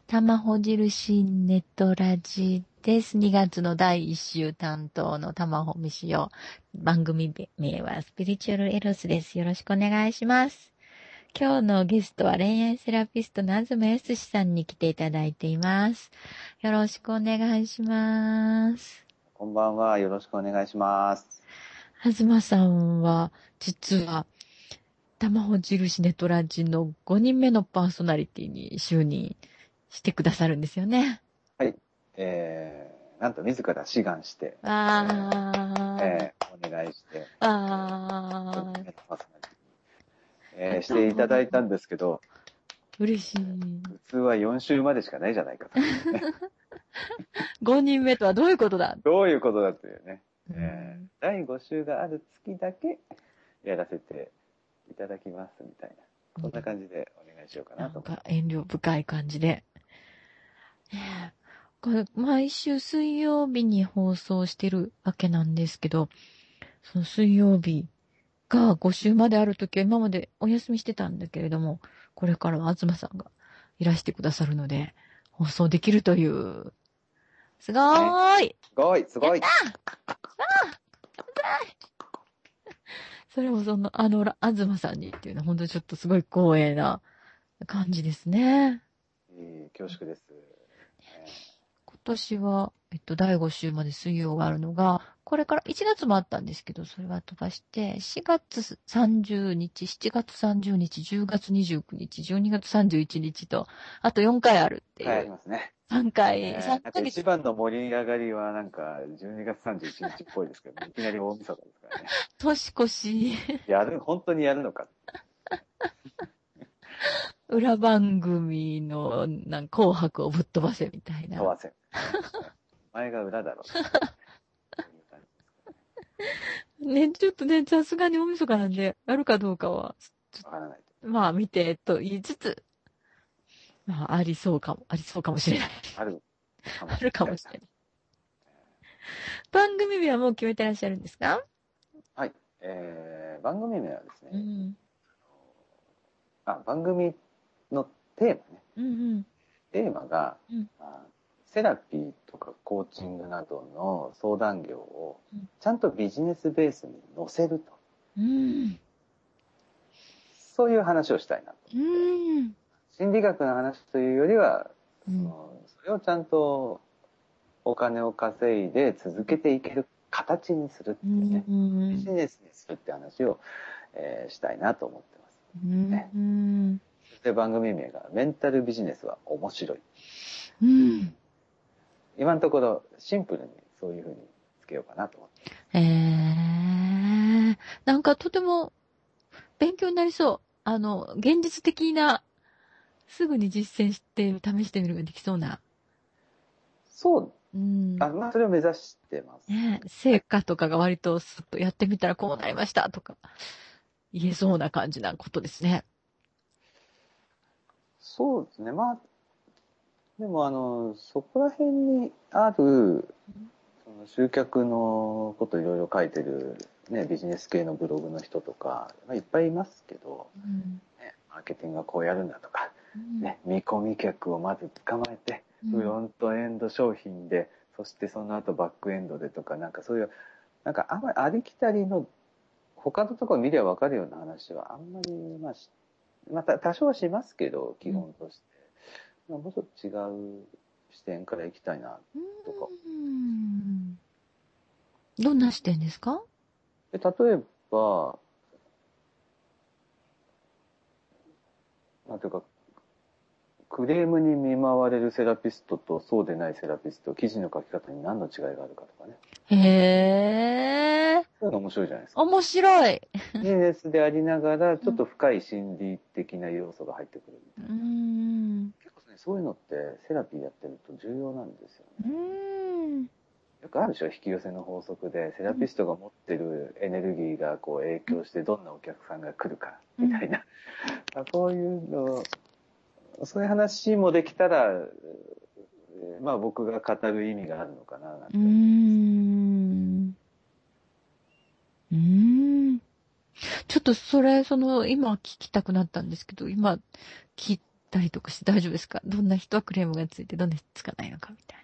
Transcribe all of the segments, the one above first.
玉穂印ネトラジです。2月の第1週担当の玉穂美しよ。番組名はスピリチュアルエロスです。よろしくお願いします。今日のゲストは恋愛セラピストの東康さんに来ていただいています。よろしくお願いします。 こんばんは。よろしくお願いします。 東さんは実は玉穂印ネトラジの5人目のパーソナリティに就任してくださるんですよね。 はい。なんと自ら志願して、お願いして、していただいたんですけど、 嬉しい。 普通は4週までしかないじゃないかと、ね。 5人目とはどういうことだどういうことだというね。第5週がある月だけやらせていただきますみたいな。そんな感じでお願いしようかなと思います。 なんか遠慮深い感じで。これ毎週水曜日に放送してるわけなんですけど、その水曜日が5週まであるときは今までお休みしてたんだけれども、これからは東さんがいらしてくださるので、放送できるという。すごーい、 すごいすごいそれも東さんにっていうのは本当にちょっとすごい光栄な感じですね。 恐縮です。 今年は、第5週まで水曜があるのが、これから1月もあったんですけど、それは飛ばして、4月30日、7月30日、10月29日、12月31日と、あと4回あるっていう。 はい、ありますね。 3回、 なんか一番の盛り上がりはなんか12月31日っぽいですけど、ね、いきなり大晦日ですからね。 年越し。 本当にやるのか。 裏番組の、紅白をぶっ飛ばせみたいな。 飛ばせ。お前が裏だろう。 ね、ちょっとね、さすがに大晦日なんで、やるかどうかは、 わからない。 まあ見てと言いつつ、まあありそうかもしれない。 あるかもしれない。番組名はもう決めてらっしゃるんですか？ はい。番組名はですね、 うん、 番組のテーマね。 うんうん、 テーマが、 うん、 セラピーとかコーチングなどの相談業をちゃんとビジネスベースに乗せると。 うん、 そういう話をしたいなと思って。 うん、 心理学の話というよりは、 うん、 それをちゃんとお金を稼いで続けていける形にするっていうね、ビジネスにするって話を、したいなと思ってます、ね。そして番組名がメンタルビジネスは面白い。今のところシンプルにそういうふうにつけようかなと思ってます。 なんかとても勉強になりそう。現実的な、すぐに実践して試してみるができそうな。 そう。それを目指してます。 ね、成果とかが割とスッとやってみたらこうなりましたとか言えそうな感じなことですね。 そうですね。でもそこら辺にある、その集客のこといろいろ書いてる、ね、ビジネス系のブログの人とか、いっぱいいますけど、マーケティングはこうやるんだとか、見込み客をまず捕まえて、フロントエンド商品で、そしてその後バックエンドでとか、なんかそういう、なんかあんまりありきたりの、他のところ見りゃ分かるような話はあんまり、また多少はしますけど、基本として。もうちょっと違う視点からいきたいな、とか。 どんな視点ですか？ 例えば、なんていうか、クレームに見舞われるセラピストとそうでないセラピスト、記事の書き方に何の違いがあるかとかね。 へー。 そういうの面白いじゃないですか。 面白い。 ビジネスでありながら、ちょっと深い心理的な要素が入ってくるみたいな。結構ね、そういうのってセラピーやってると重要なんですよね。よくあるでしょ、引き寄せの法則で、セラピストが持ってるエネルギーがこう影響してどんなお客さんが来るか、みたいな。そういうの、そういう話もできたら、僕が語る意味があるのかななんて思います。 ちょっと今聞きたくなったんですけど、今聞いたりとかして大丈夫ですか？どんな人はクレームがついて、どんな人つかないのかみたい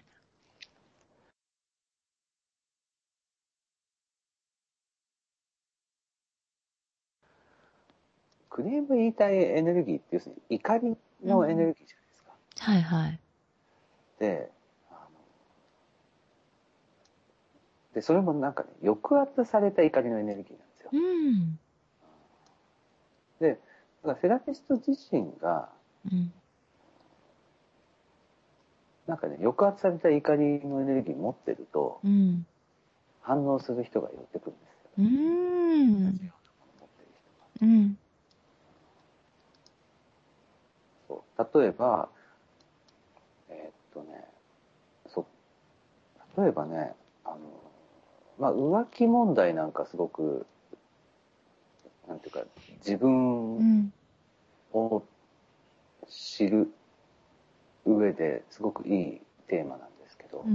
クレーム言いたいエネルギーって要するに怒りのエネルギーじゃないですか。 な。はいはい。 で、それもなんかね、抑圧された怒りのエネルギーなんですよ。 うん。 で、だからセラピスト自身が、 うん。 なんかね、抑圧された怒りのエネルギー持ってると、 うん。 反応する人が寄ってくるんですよ。 う同じようなものん。 を持ってる人が。 うん。 そう例えば、ね、そう、例えばね、まあ、浮気問題なんかすごく、なんていうか、自分うん。 を知る上ですごくいいテーマなんですけど、 うん。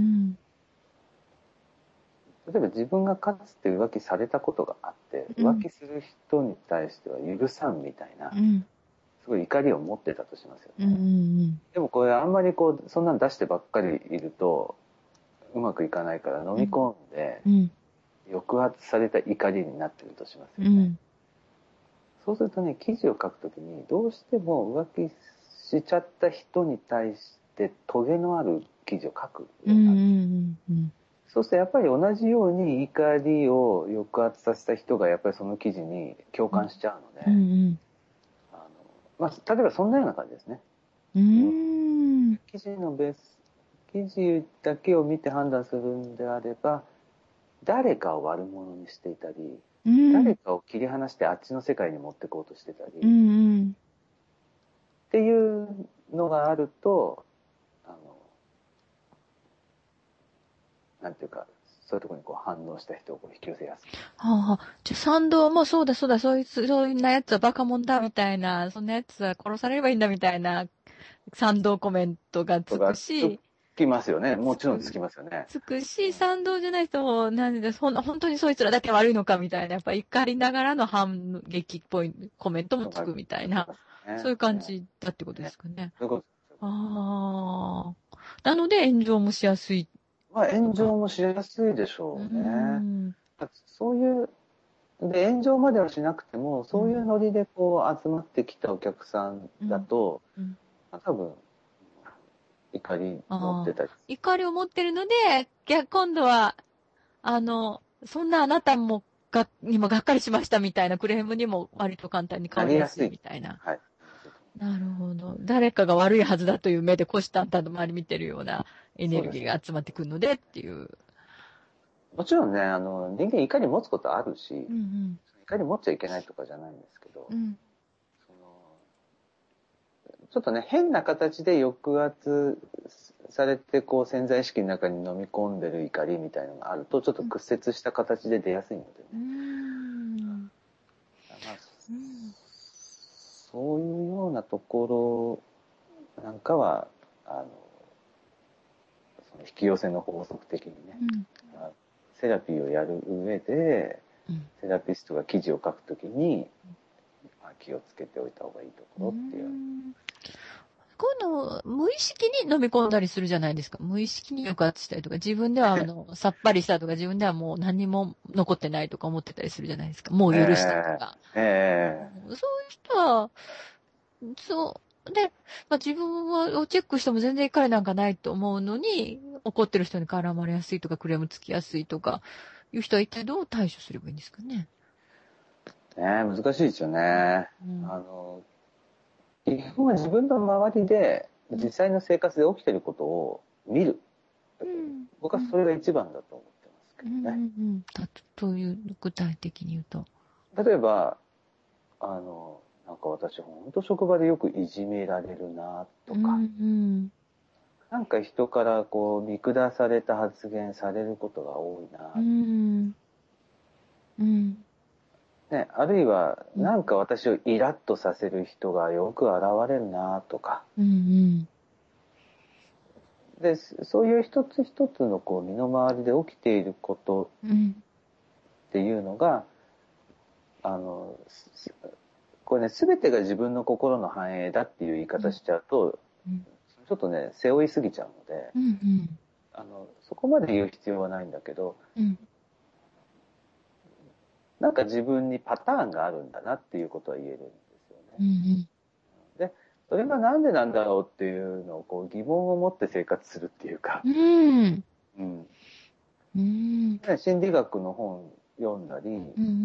例えば自分がかつて浮気されたことがあって、 うん。 浮気する人に対しては許さんみたいな、 うん。 すごい怒りを持ってたとしますようん。うね。 ん。 でもこれあんまりこう、そんなん出してばっかりいると、うまくいかないから飲み込んで、 うん。 抑圧された怒りになってるとしますよね。 うん。 そうするとね、記事を書くときに、どうしても浮気しちゃった人に対してトゲのある記事を書くようん。 うになる。 うん。 そうするとやっぱり同じように怒りを抑圧させた人がやっぱりその記事に共感しちゃうのうで、 ん。 まあ、例えばそんなような感じですね。 うん。 記事のベース、記事だけを見て判断するんであれば、誰かを悪者にしていたり、 うん。 誰かを切り離してあっちの世界に持ってこうとしてたり、 うっん。 ていうのがあると、なんていうか、そういうところにこう反応した人をこう引き寄せやすく。 はあ、はあ。じゃ、賛同もそうだそうだ、そういうなやつはバカモンだみたいな、そんなやつは殺されればいいんだみたいな賛同コメントがつくとか、つし、 きますよね。もちろんつつく、 きますよね。 つくし、 うん。 賛同じゃない人も、なんで、本当にそいつらだけ悪いのかみたいな、やっぱ怒りながらの反撃っぽいコメントもとか、 つくみたいな、 つきますよね。 そういう感じだってことでね。 すかね。 そういうことですよ。 ああ。なので炎上もしやすいまあ、炎か。 上もしやすいでしうーょうね。 ん。 そういう、で、炎上まではしなくても、 うん。 そういうノリでこう集まってきたお客さんうん。 だと、 うん。 まあ、多分、怒り持っああ。 てたり。 怒りを持ってるので、今度は、そんなあなたにもがっかりしましたみたいなクレームにも割と簡単に変なわりやすいりやすい。 みたいな。 はい。 なるほど。誰かが悪いはずだという目で虎視眈々と周り見てるようなエネルギーそうです。 が集まってくるのでっていう。 もちろんね、人間怒り持つことあるし、 うん怒り持っちゃいけないとかじゃないんですけど、 うん。うん。 そのちょっとね、変な形で抑圧されて、こう潜在意識の中に飲み込んでる怒りみたいなのがあると、ちょっと屈折した形で出やすいのでうーね。 ん。 まあ、 うん。 そういうようなところなんかは、その引き寄せの法則的にね、 うん。 セラピーをやる上で、 うん。 セラピストが記事を書くときに、気をつけておいた方がいいとうーころっていう。 ん。今度、無意識に飲み込んだりするじゃないですか。無意識に抑圧したりとか、自分ではさっぱりしたとか、自分ではもう何も残ってないとか思ってたりするじゃないですか。もう許したとか。 えそういう人は、そう。で、まあ、自分をチェックしても全然彼なんかないと思うのに、怒ってる人に絡まれやすいとか、クレームつきやすいとか、いう人は一体どう対処すればいいんですかね。 難しいですよね。 うん。 基本は自分の周りでうん。 実際の生活で起きてることを見る。 うん。 僕はそれが一番だと思ってますけうん。 どね。 うん。という具体的に言うと。 例えば、なんか私本当職場でよくいじめられるなとうん。 か、 うん。 なんか人からこう見下された発言されることが多いうな、 ん。うん。 ね、あるいはうん。 なんか私をイラッとさせる人がよく現れるなとか、 うん。 で、そういう一つ一つのこう身の回りで起きていることうん。 っていうのが、あの、 これね、全てが自分の心の反映だっていう言い方しちゃうと、ちょっとね、背負いすぎちゃうので、そこまで言う必要はないんだけど、なんか自分にパターンがあるんだなっていうことは言えるんですよね。で、それがなんでなんだろうっていうのをこう疑問を持って生活するっていうか、心理学の本読んだり、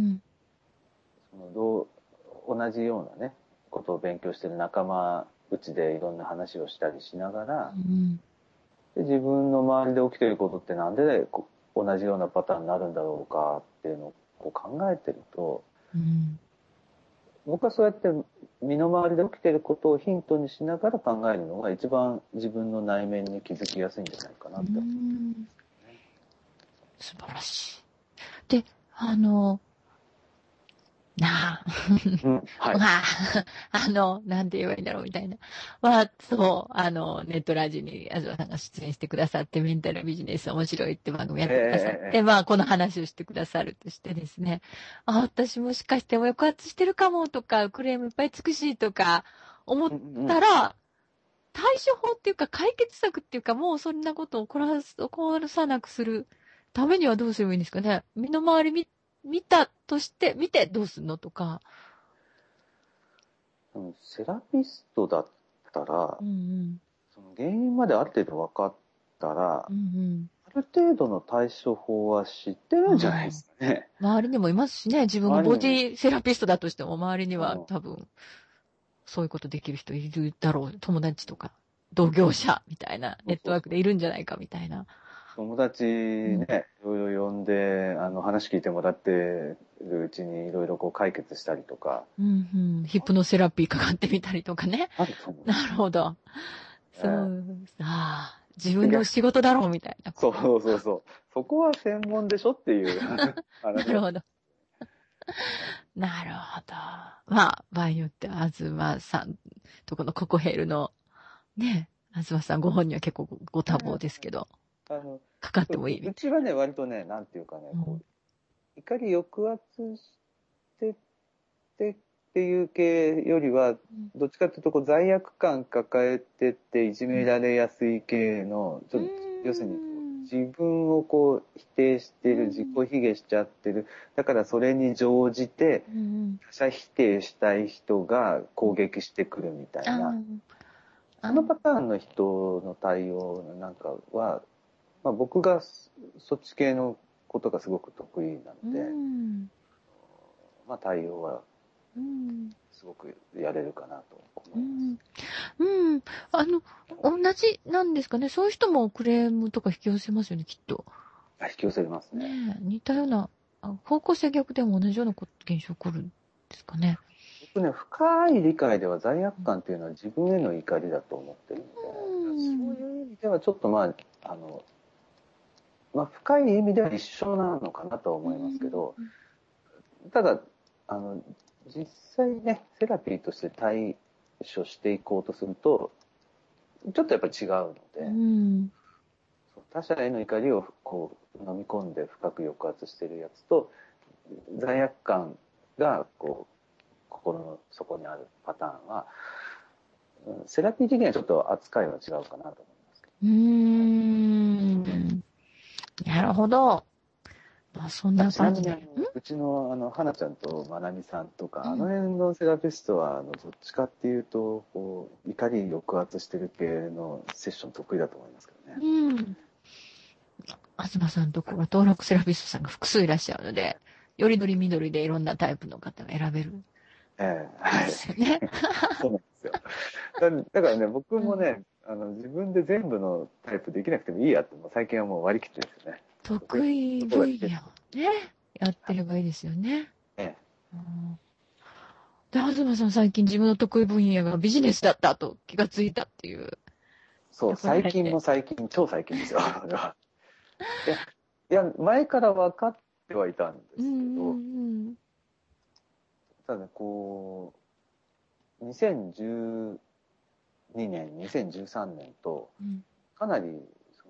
同じようなね、ことを勉強してる仲間うちでいろんな話をしたりしながら、で自分の周りで起きてることってなんで同じようなパターンになるんだろうかっていうのをこう考えてると、僕はそうやって身の回りで起きてることをヒントにしながら考えるのが一番自分の内面に気づきやすいんじゃないかなって思うんですね。 素晴らしい。で、なあ。 はい。 まあ、なんて言えばいいんだろうみたいな。そう、ネットラジに東さんが出演してくださって、メンタルビジネス面白いって番組やってくださって、この話をしてくださるとしてですね、私もしかして抑圧してるかもとか、クレームいっぱいつくしとか思ったら、対処法っていうか解決策っていうか、もうそんなことを起こらさなくするためにはどうすればいいんですかね。身の回り見たとして、見てどうすんのとか。 セラピストだったら、その原因まである程度分かったら、ある程度の対処法は知ってるんじゃないですかね。 周りにもいますしね、自分がボディセラピストだとしても、周りには多分、そういうことできる人いるだろう。友達とか、同業者みたいな、ネットワークでいるんじゃないかみたいな。 友達ね、いろいろ呼んで、話聞いてもらってるうちにいろいろこう解決したりとか。 ヒプノセラピーかかってみたりとかね。 あると思う。 なるほど。そう、自分の仕事だろうみたいな。 そう。そこは専門でしょっていう話。 なるほど。なるほど。場合によっては、東さんとこのココヘルの、ね、東さんご本人は結構ご多忙ですけど、かかってもいい。 うちはね、割とね、なんていうかね、怒り抑圧してっていう系よりは、どっちかっていうと罪悪感抱えてっていじめられやすい系の、ちょっと要するに自分をこう否定してる、自己卑下しちゃってる、だからそれに乗じて他者否定したい人が攻撃してくるみたいな、そのパターンの人の対応なんかは、僕がそっち系のことがすごく得意なので、対応はすごくやれるかなと思います。同じなんですかね。そういう人もクレームとか引き寄せますよね、きっと。 引き寄せますね。 似たような、方向性逆でも同じような現象起こるんですかね。 僕ね、深い理解では罪悪感っていうのは自分への怒りだと思ってるので、そういう意味ではちょっと深い意味では一緒なのかなと思いますけど、ただ、実際ね、セラピーとして対処していこうとすると、ちょっとやっぱり違うので、他者への怒りをこう飲み込んで深く抑圧してるやつと、罪悪感がこう心の底にあるパターンは、セラピー的にはちょっと扱いは違うかなと思いますけど。なるほど。そんな感じで。 ちなみにうちの花ちゃんとまなみさんとか、あの辺のセラピストはどっちかっていうとこう怒り抑圧してる系のセッション得意だと思いますけどね。 東さんとこは登録セラピストさんが複数いらっしゃるので、よりどりみどりでいろんなタイプの方が選べる。ですよね。 そうなんですよ。だからね、僕もね、自分で全部のタイプできなくてもいいやって、最近はもう割り切ってるんですよね。 得意分野をね、やってればいいですよね。で、東さん最近自分の得意分野がビジネスだったと気がついたっていう。 そう、最近、超最近ですよ。いや、前から分かってはいたんですけど、ただこう、2012年、2013年と、かなり、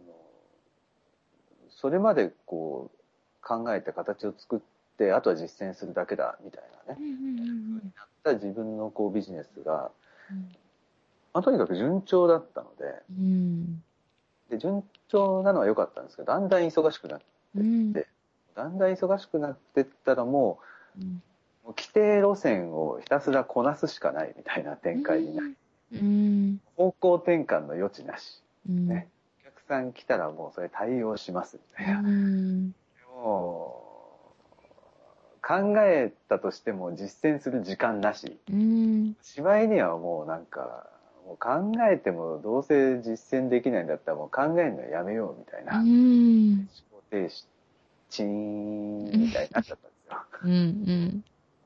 それまでこう、考えて形を作って、あとは実践するだけだ、みたいなね、風になった自分のこうビジネスが、まあ、とにかく順調だったので、で順調なのは良かったんですけど、だんだん忙しくなってって、だんだん忙しくなってったらもう、もう規定路線をひたすらこなすしかないみたいな展開になる。方向転換の余地なし。ね。お客さん来たらもうそれ対応しますみたいな。もう、考えたとしても実践する時間なし。しまいにはもうなんか、もう考えてもどうせ実践できないんだったらもう考えるのやめようみたいな。思考停止、チーンみたいになっちゃったんですよ。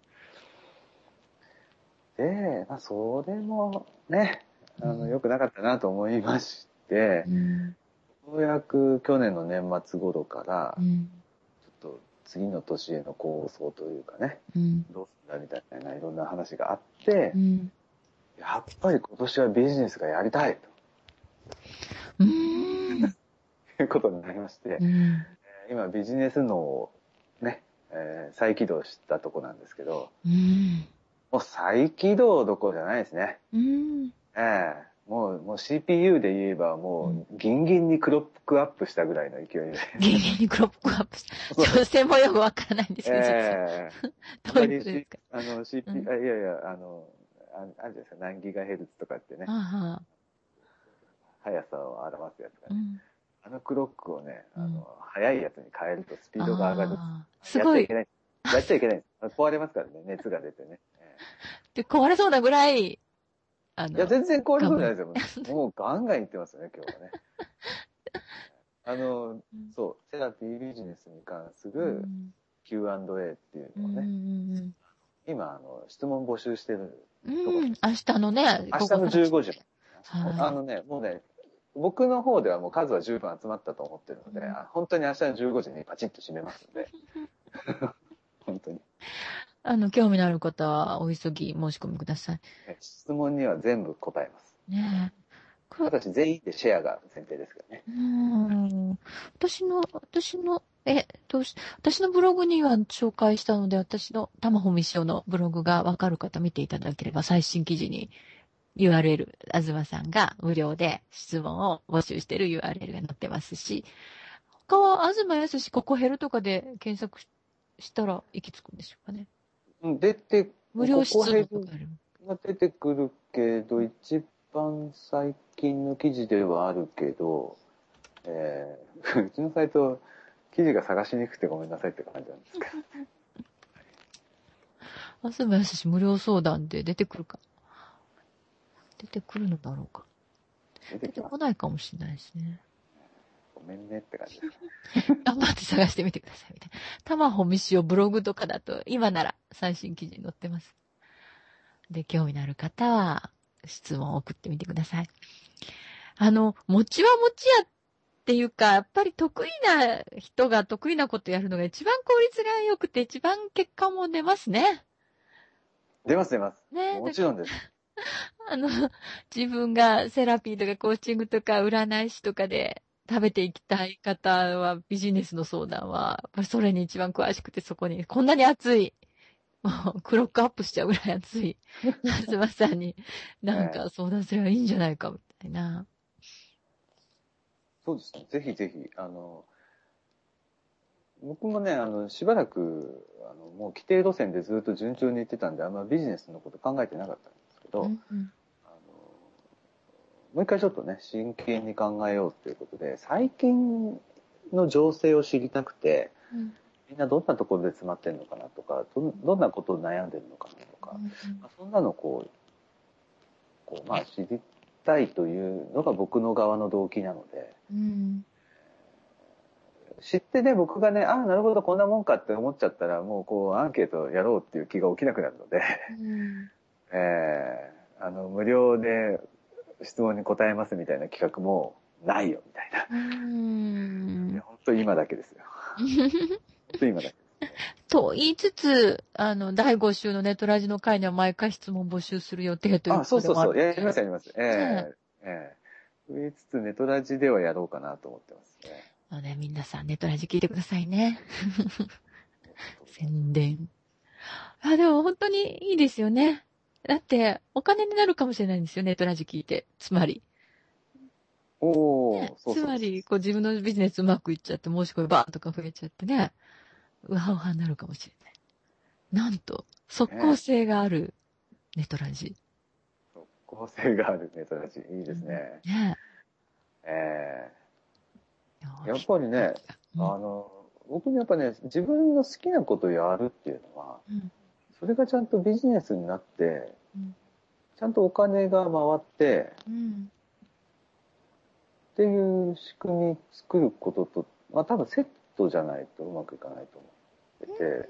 で、まあ、それもね、良くなかったなと思いまして、ようやく去年の年末頃から、ちょっと次の年への構想というかね、どうすんだみたいないろんな話があって、やっぱり今年はビジネスがやりたいということになりまして、今ビジネス脳をね、再起動したとこなんですけど、もう再起動どころじゃないですね。もう CPU で言えばもうギンギンにクロックアップしたぐらいの勢いで。 ギンギンにクロックアップした。女性もよくわからないんですけど、実は。どういうことですか CPU、いやいや、あるじゃないですか、何ギガヘルツとかってね、速さを表すやつがね。あのクロックをね、速いやつに変えるとスピードが上がる。 すごい。 やっちゃいけない。壊れますからね、熱が出てね。 で、壊れそうなぐらい、 いや、全然壊れそうじゃないですよ。もうガンガンいってますよね、今日はね。そう、セラピービジネスに関する Q&A っていうのをね、今、質問募集してるところ。 明日のね、 明日の15時。もうね、僕の方ではもう数は十分集まったと思ってるので、本当に明日の15時にパチッと閉めますので。本当に。 興味のある方はお急ぎ申し込みください。 質問には全部答えます。 ねえ。 私全員でシェアが前提ですけどね。 私のブログには紹介したので、私の玉穂美潮のブログがわかる方見ていただければ、最新記事に URL、東さんが無料で質問を募集している URL が載ってますし、他は東康ココヘルとかで検索したら行き着くんでしょうかね。無料質問とかある。 が出てくるけど、一番最近の記事ではあるけど、うちのサイト、記事が探しにくくてごめんなさいって感じなんですか。 東康無料相談で出てくるか。出てくるのだろうか。出てこないかもしれないですね。 ごめんねって感じです。 頑張って探してみてくださいみたいな。玉穂美潮ブログとかだと、今なら最新記事に載ってます。で、興味のある方は、質問を送ってみてください。餅は餅屋っていうか、やっぱり得意な人が得意なことやるのが一番効率が良くて、一番結果も出ますね。 出ます。 ね、 もちろんです。 自分がセラピーとかコーチングとか占い師とかで食べていきたい方は、ビジネスの相談は、やっぱりそれに一番詳しくて、そこに、こんなに熱い、もうクロックアップしちゃうぐらい熱い、東さんになんか相談すればいいんじゃないか、みたいな。 そうですね。ぜひぜひ、僕もね、しばらく、もう規定路線でずっと順調に行ってたんで、あんまビジネスのこと考えてなかったんですけど、もう一回ちょっとね、真剣に考えようということで、最近の情勢を知りたくて、みんなどんなところで詰まってるのかなとか、どんなことを悩んでるのかなとか、そんなの知りたいというのが僕の側の動機なので、知ってね、僕がね、なるほど、こんなもんかって思っちゃったら、もうアンケートやろうっていう気が起きなくなるので、無料で質問に答えますみたいな企画もないよみたいな。いや本当に今だけですよ。本当に今だけです。 と言いつつ、第5週のネトラジの会には毎回質問募集する予定ということでもある。 そう。やります。増えつつネトラジではやろうかなと思ってますね。 皆さんネトラジ聞いてくださいね。宣伝。でも本当にいいですよね。 だって、お金になるかもしれないんですよ、ネットラジ聞いて。つまり。ね。 おー、そうそうそう。 つまり、こう自分のビジネスうまくいっちゃって、申し込みバーンとか増えちゃってね、ウハウハになるかもしれない。なんと、即効ね、 性があるネットラジ。 構成があるネットラジ、いいですうん、 ね。 ねええ。いややっぱりね、 うん。 僕やっぱね、自分の好きなことをやるっていうのは、 うん。 それがちゃんとビジネスになって、 うん。 ちゃんとお金が回って、 うん。 っていう仕組み作ることと、まあ多分セットじゃないとうまくいかないと思ってて、 うん。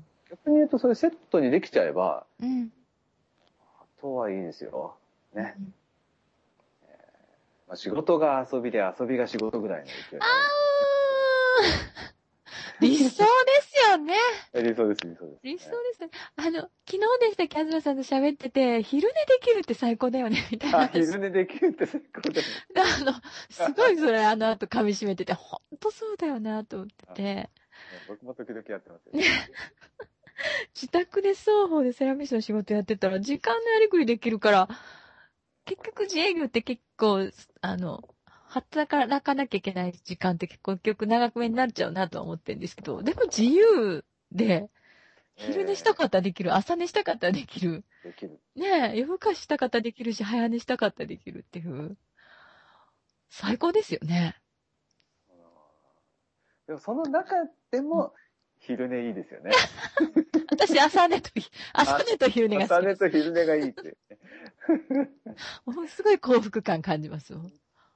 逆に言うとそれセットにできちゃえば、 うん。 あとはいいですよ。ね。 うん。 まあ、仕事が遊びで遊びが仕事ぐらいの勢いあになるんですー理想ですよね。 けどね。理想です、理想です理想ね。 ですね。昨日でしたっけ、東さんと喋ってて、昼寝できるって最高だよね、みたいなあ、 話。 昼寝できるって最高だね。 すごいそれ、後噛み締めてて、ほんとそうだよな、と思ってあ、 て。 ね、僕も時々やってますよ。 ね、自宅で双方でセラピストの仕事やってたら、時間のやりくりできるから、結局自営業って結構、働かなきゃいけない時間って結局長めになっちゃうなとは思ってるんですけど、でも自由で、昼寝したえかったらできる、朝寝したかったらできる、 できる。 ねえ、夜更かししたかったらできるし、早寝したかったらできるっていう、最高ですよね。 うん、でもその中でうん、 も昼寝いいですよね。 私、朝寝と昼寝が好朝寝きです。 と昼寝がいいっていうね。 もうすごい幸福感感じますよ。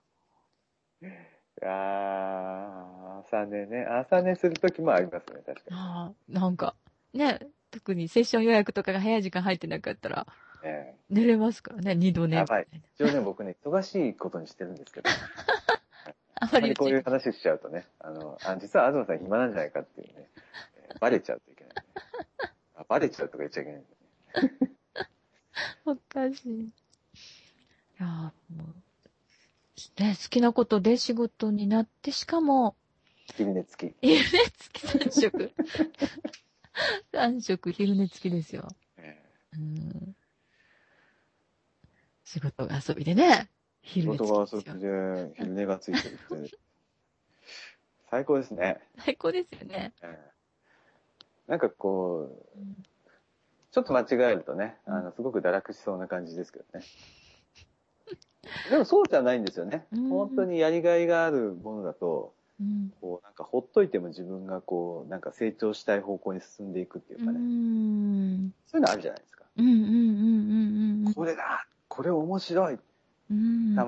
朝寝ね。朝寝するときもありますね、確かにね。 ああ、なんか、ね、特にセッション予約とかが早い時間入ってなかったら、 え寝れますからね、二度寝やばい。 みたいな。 一応ね、僕ね、忙しいことにしてるんですけど、 ああんまりまり言っちゃいけこういう話しちゃうとね、実は東さん暇なんじゃないかっていうね、バレちゃうといけないね。バレちゃうとか言っちゃいけないんだね。 おかしい。いやー、もう、ね、好きなことで仕事になって、しかも、 昼寝付き。 昼寝付き3食。3食昼寝付きですよ。 えうん。仕事が遊びでね、昼寝仕事が付きですよ。 遊びで昼寝がついてるって、最高ですね。 最高ですよね。 なんかこう、 うん。 ちょっと間違えるとね、 うん。 すごく堕落しそうな感じですけどね。でもそうじゃないんですよね。 う本当ん。 にやりがいがあるものだと、 うん。 こう、なんかほっといても自分がこう、なんか成長したい方向に進んでいくっていううかね。 ん。 そういうのあるじゃないですか。 うん。うん。うん。うん。 これだこれ面白い、 うん。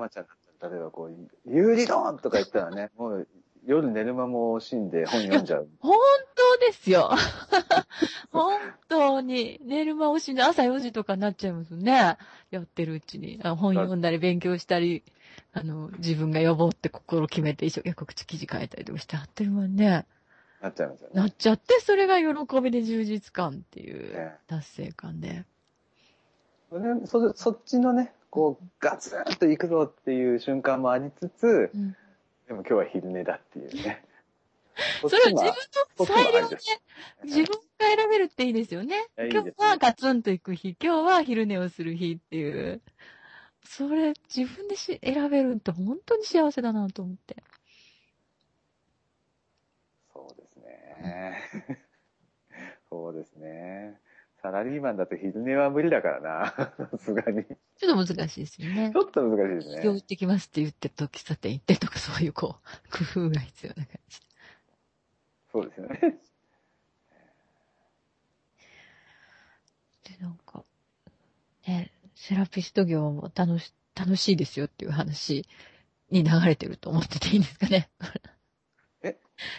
たまちゃんだったら、例えばこう、有利ドンとか言ったらね、もう夜寝る間も惜しんで本いや、 読んじゃう。 本当ですよ。本当に。寝る間惜しんで朝4時とかになっちゃいますね。やってるうちに。本読んだり勉強したり、自分が呼ぼうって心決めて一生懸命告知記事書いたりとかしてあってる間にね。 なっちゃいますよなっね。 ちゃって、それが喜びで充実感っていうえ達成感で。 え、そっちのね、こう、ガツンと行くぞっていう瞬間もありつつ、 うん。 でも今日は昼寝だっていうね。そっそれを自分のちも、そっちもありです。 裁量で、自分が選べるっていいですよね。 いいです、 今日いいです。 はガツンと行く日、今日は昼寝をする日っていう。それ、自分で選べるって本当に幸せだなと思って。 そうですね。そうですね。サラリーマンだと昼寝は無理だからな。さすがに。ちちょっと難しいですよね。 ょっと難しいですね。 起業してきますって言ってと、喫茶店行ってとか、そういう工夫が必要な感じ。 そうですよね。 で、なんか、ね、セラピスト業も楽しいですよっていう話に流れてると思ってていいんですかね。 え、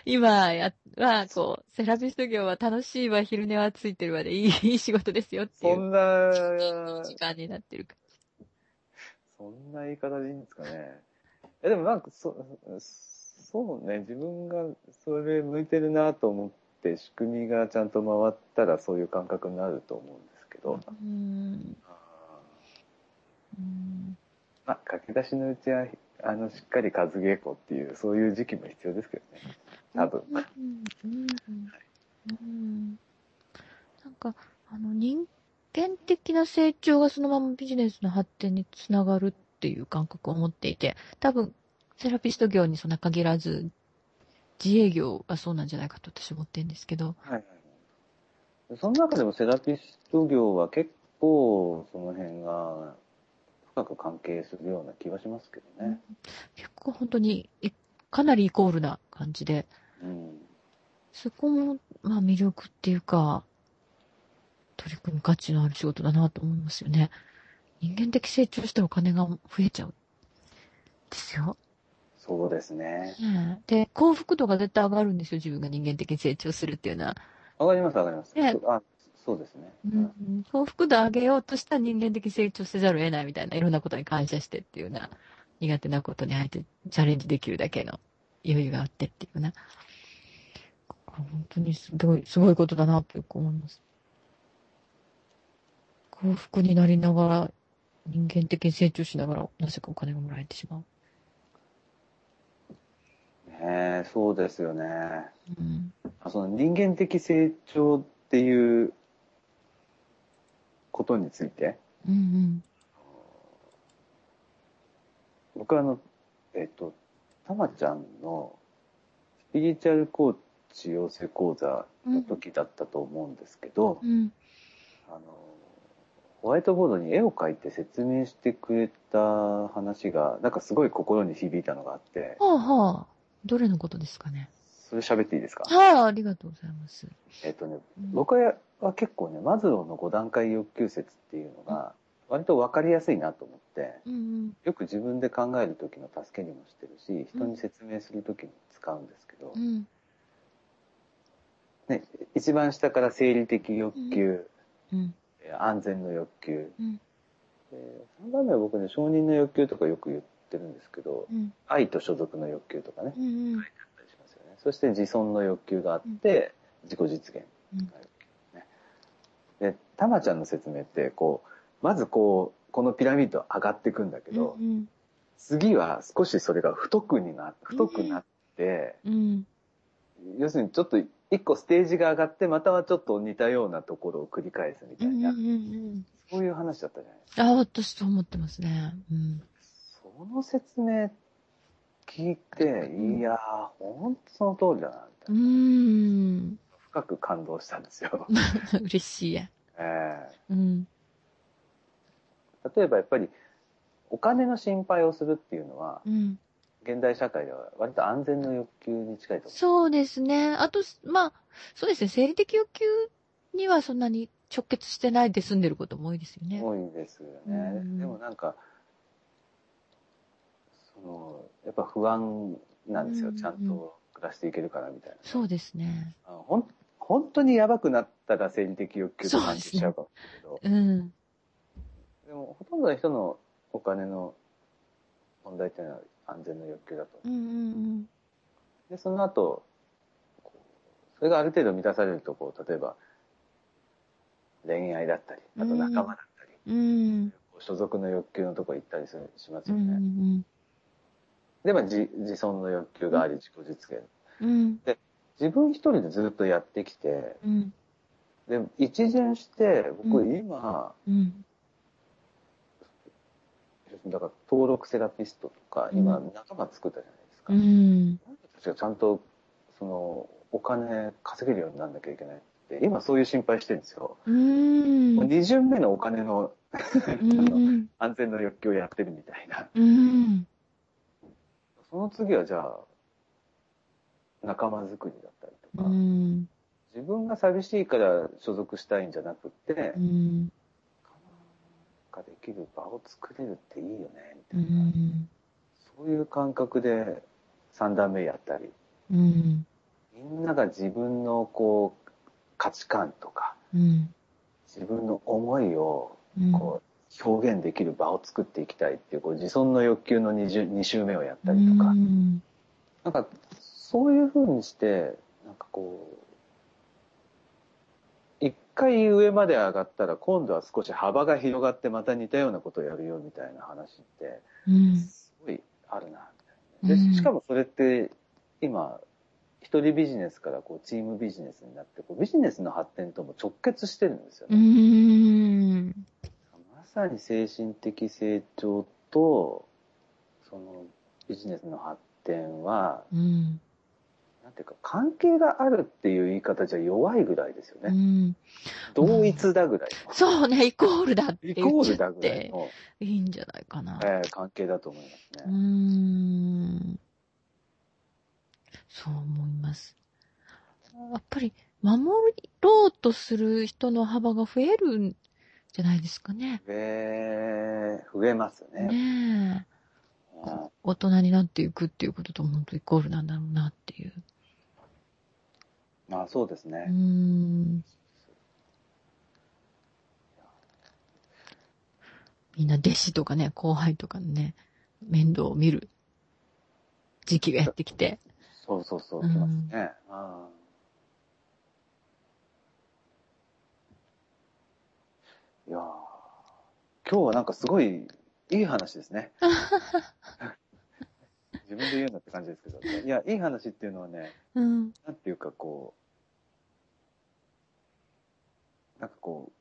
セラピスト業は楽しいわ、昼寝はついてるわでいい仕事ですよっていう、 そんな、 時間になってるか。 そんな言い方でいいんですかね。でもなんかそうね、自分がそれ向いてるなと思って仕組みがちゃんと回ったらそういう感覚になると思うんですけど、 うーん。 あうーん。 まあ、駆け出しのうちは、しっかり数稽古っていう、そういう時期も必要ですけどね。 うん。 多分。 うん。うん。うん。なんか、人、 験的な成長がそのままビジネスの発展につながるっていう感覚を持っていて、多分、セラピスト業にそんな限らず、自営業がそうなんじゃないかと私は思ってるんですけど。 はいはい。その中でもセラピスト業は結構その辺が深く関係するような気はしますけどね。 結構本当にかなりイコールな感じで、 うん。 そこも、まあ魅力っていうか、取り組む価値のある仕事だなと思いますよね。人間的成長したらお金が増えちゃうんですよ。 そうですね。 ねえで、幸福度が絶対上がるんですよ。自分が人間的に成長するっていうのは。 わかりますわかります。 ねそうですね。 ううん。 ん、幸福度上げようとしたら人間的成長せざるを得ないみたいな、いろんなことに感謝してっていうような、苦手なことにあえてチャレンジできるだけの余裕があってっていうような、本当にすごいことだなって思います。幸福になりながら、人間的に成長しながら、なぜかお金がもらえてしまう。 ねえ、そうですよね。 うん。 その人間的成長っていうことについて、 うんうん。 僕はたまちゃんのスピリチュアルコーチ養成講座の時だったと思うんですけど、 うん。 あの、ホワイトボードに絵を描いて説明してくれた話が、なんかすごい心に響いたのがあって、 はあはあ。どれのことですかね。 それ喋っていいですか？ はい、ありがとうございます。うん。 僕は結構ね、マズローの5段階欲求説っていうのが、割と分かりやすいなと思って、 うん。 よく自分で考える時の助けにもしてるし、 うん。 人に説明する時に使うんですけど、 うん。 ね、一番下から生理的欲うん。 求、 うん。 安全の欲求、 うん。 3番目は僕ね、承認の欲求とかよく言ってるんですけど、 うん。 愛と所属の欲求とかね、 うん。 書いてあったりしますよね。そして自尊の欲求があっうん。 て、自己実現のうん。 欲求ね。で、たまちゃんの説明って、まずこのピラミッド上がっていくんだけうん。うど、 ん。 次は少しそれが太くなって、 うん。 要するにちょっと一個ステージが上がって、またはちょっと似たようなところを繰り返すみうん。 たいな、 うん。 そういう話だったじゃないですか。 あ、私そう思ってますね。うん。 その説明聞いて、 うん。 いやー、ほんとその通りだな、みたいうーな。 ん。 深く感動したんですよ。 嬉しいや。 えうん。 例えばやっぱり、お金の心配をするっていうのは、 うん。 現代社会では割と安全の欲求に近いと思そうですね。あと、まあ、そうですね。生理的欲求にはそんなに直結してないで済んでることも多いですよね。 う。多いですようね。でん。 もなんか、やっぱ不安うなんですよ。ちゃんん。 と暮らしていけるかなみたいなね。 そうですね。 本当にやばくなったら生理的欲求とそうですね。 関係しちゃうかもしれないけど、 うん。 でもほとんどの人のお金の問題っていうのは安全の欲求だと思うんうんう。で、その後、それがある程度満たされると、例えば恋愛だったり、 うあと仲間ん。 だったり、 うん。 所属の欲求のとこ行ったりしますうん。うよね。 ん。 で、自尊の欲求うん。 があり、自己実現。 うん。 で、自分一人でずっとやってきて、 うん。 で、一巡して、僕うん。 今、 うん。 だから登録セラピストとか、今仲間作ったじゃないですうか。 ん。 私がちゃんと、お金稼げるようにならなきゃいけないって、今そういう心配してるんですよ。 うん。 二巡目のお金のうん。 安全の欲求をやってるみたいな。 うん。 その次はじゃあ、仲間作りだったりうとか、 ん。 自分が寂しいから所属したいんじゃなくって、 うん。 ができる場を作れるっていいよね、みうたいな。 ん。 そういう感覚で三段目やったり、 うん。 みんなが自分の価値観とか、 うん。 自分の思いをうん。 表現できる場を作っていきたいっていう、自尊の欲求の2周目をやっうたりとか、 ん。 なんかそういう風にして、なんか一回上まで上がったら今度は少し幅が広がってまた似たようなことをやるよみたいな話ってうん。 すごいあるなうみたいな。で、しかん。 もそれって今一人ビジネスからチームビジネスになってビジネスの発展とも直結してるんですようね。 さに精神的成長と、そのビジネスの発展は、 うん。 なんていうか、関係があるっていう言い方じゃ弱いぐらいですよね。 うん。 同一だぐらいの。 そうね、イコールだっイて言っちゃっコールだぐらいての、 いいんじゃないかな。 関係だと思いますうーね。 ん。そう思います。やっぱり、守ろうとする人の幅が増えるんじゃないですかね。 増えますね。 ねえ。 うん大人になっていくっていうことと本当イコールなんだろうなっていう。 まあそうですうーね。 ん。みんな弟子とかね、後輩とかのね、面倒を見る時期がやってきて。 そうそうそう、来ますうん。 ね。うんいやー今日はなんかすごいいい話ですね。自分で言うなって感じですけど。いや、いい話っていうのはね、 うん。 なんていうかこなんかこ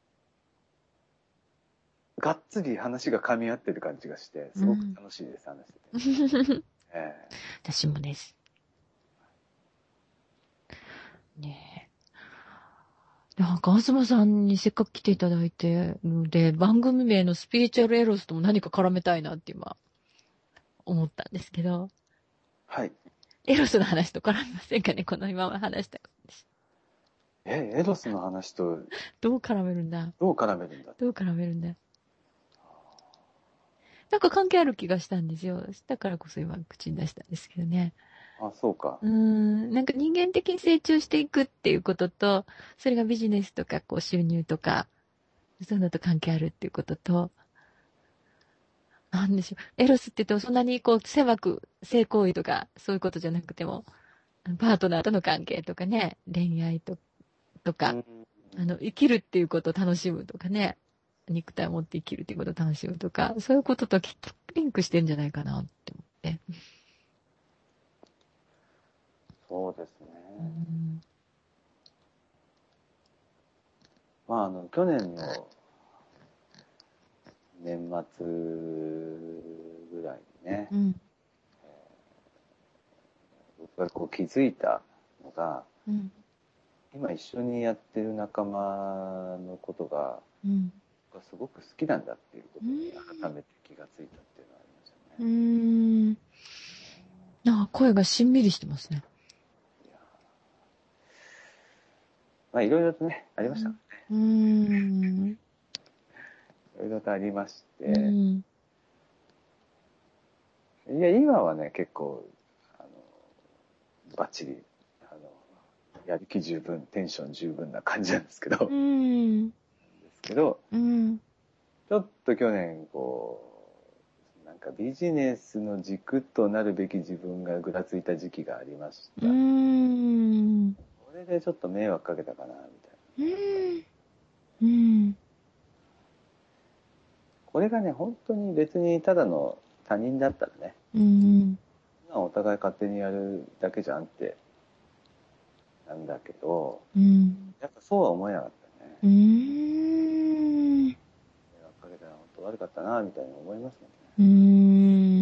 がっつり話が噛み合ってる感じがして、すごくうん。 楽しいです、話してて。え私もです。ねえ。なんか、東さんにせっかく来ていただいてるので、番組名のスピリチュアルエロスとも何か絡めたいなって今、思ったんですけど、 はい。 エロスの話と絡みませんかね、この今まで話したこと。 エロスの話とどう絡めるんだどう絡めるんだ。 どう絡めるんだなんか関係ある気がしたんですよ。だからこそ今口に出したんですけどね。 あ、そうか。 なんか人間的に成長していくっていうことと、それがビジネスとかこう収入とか、そういうのと関係あるっていうことと、なんでしょう。エロスって言ってもそんなにこう狭く性行為とかそういうことじゃなくても、パートナーとの関係とかね、恋愛とか、 うん。 生きるっていうことを楽しむとかね、肉体を持って生きるっていうことを楽しむとか、そういうことときっとリンクしてんじゃないかなって思って。 そうですうね。 ん。 まあ、去年の年末ぐらいにね、 うん。 僕がこう気づいたのが、 うん。 今一緒にやってる仲間のことが、 うん。 僕はすごく好きなんだっていうこうとに改ん。 めて気がついたっていうのがありましたうーね。 ん。なんか声がしんみりしてますね。 いやまあいろいろとね、ありましたかうん。 らね。いろいろとありましうて、 ん。 いや、今はね、結構、あの、バッチリ、あの、やる気十分、テンション十分な感じなんですけど、 うん。うん。 ちょっと去年、こう、なんかビジネスの軸となるべき自分がぐらついた時期がありましうた。 ん。 これでちょっと迷惑かけたかな、みたいうなね、やっぱり。 ん。うん。 これがね、本当に別にただの他人だったらね、 うん。 まあお互い勝手にやるだけじゃんってなんだけど、 うん。 やっぱそうは思えなかったね。 うん。 迷惑かけたら本当悪かったな、みたいに思いますもんね。 うん。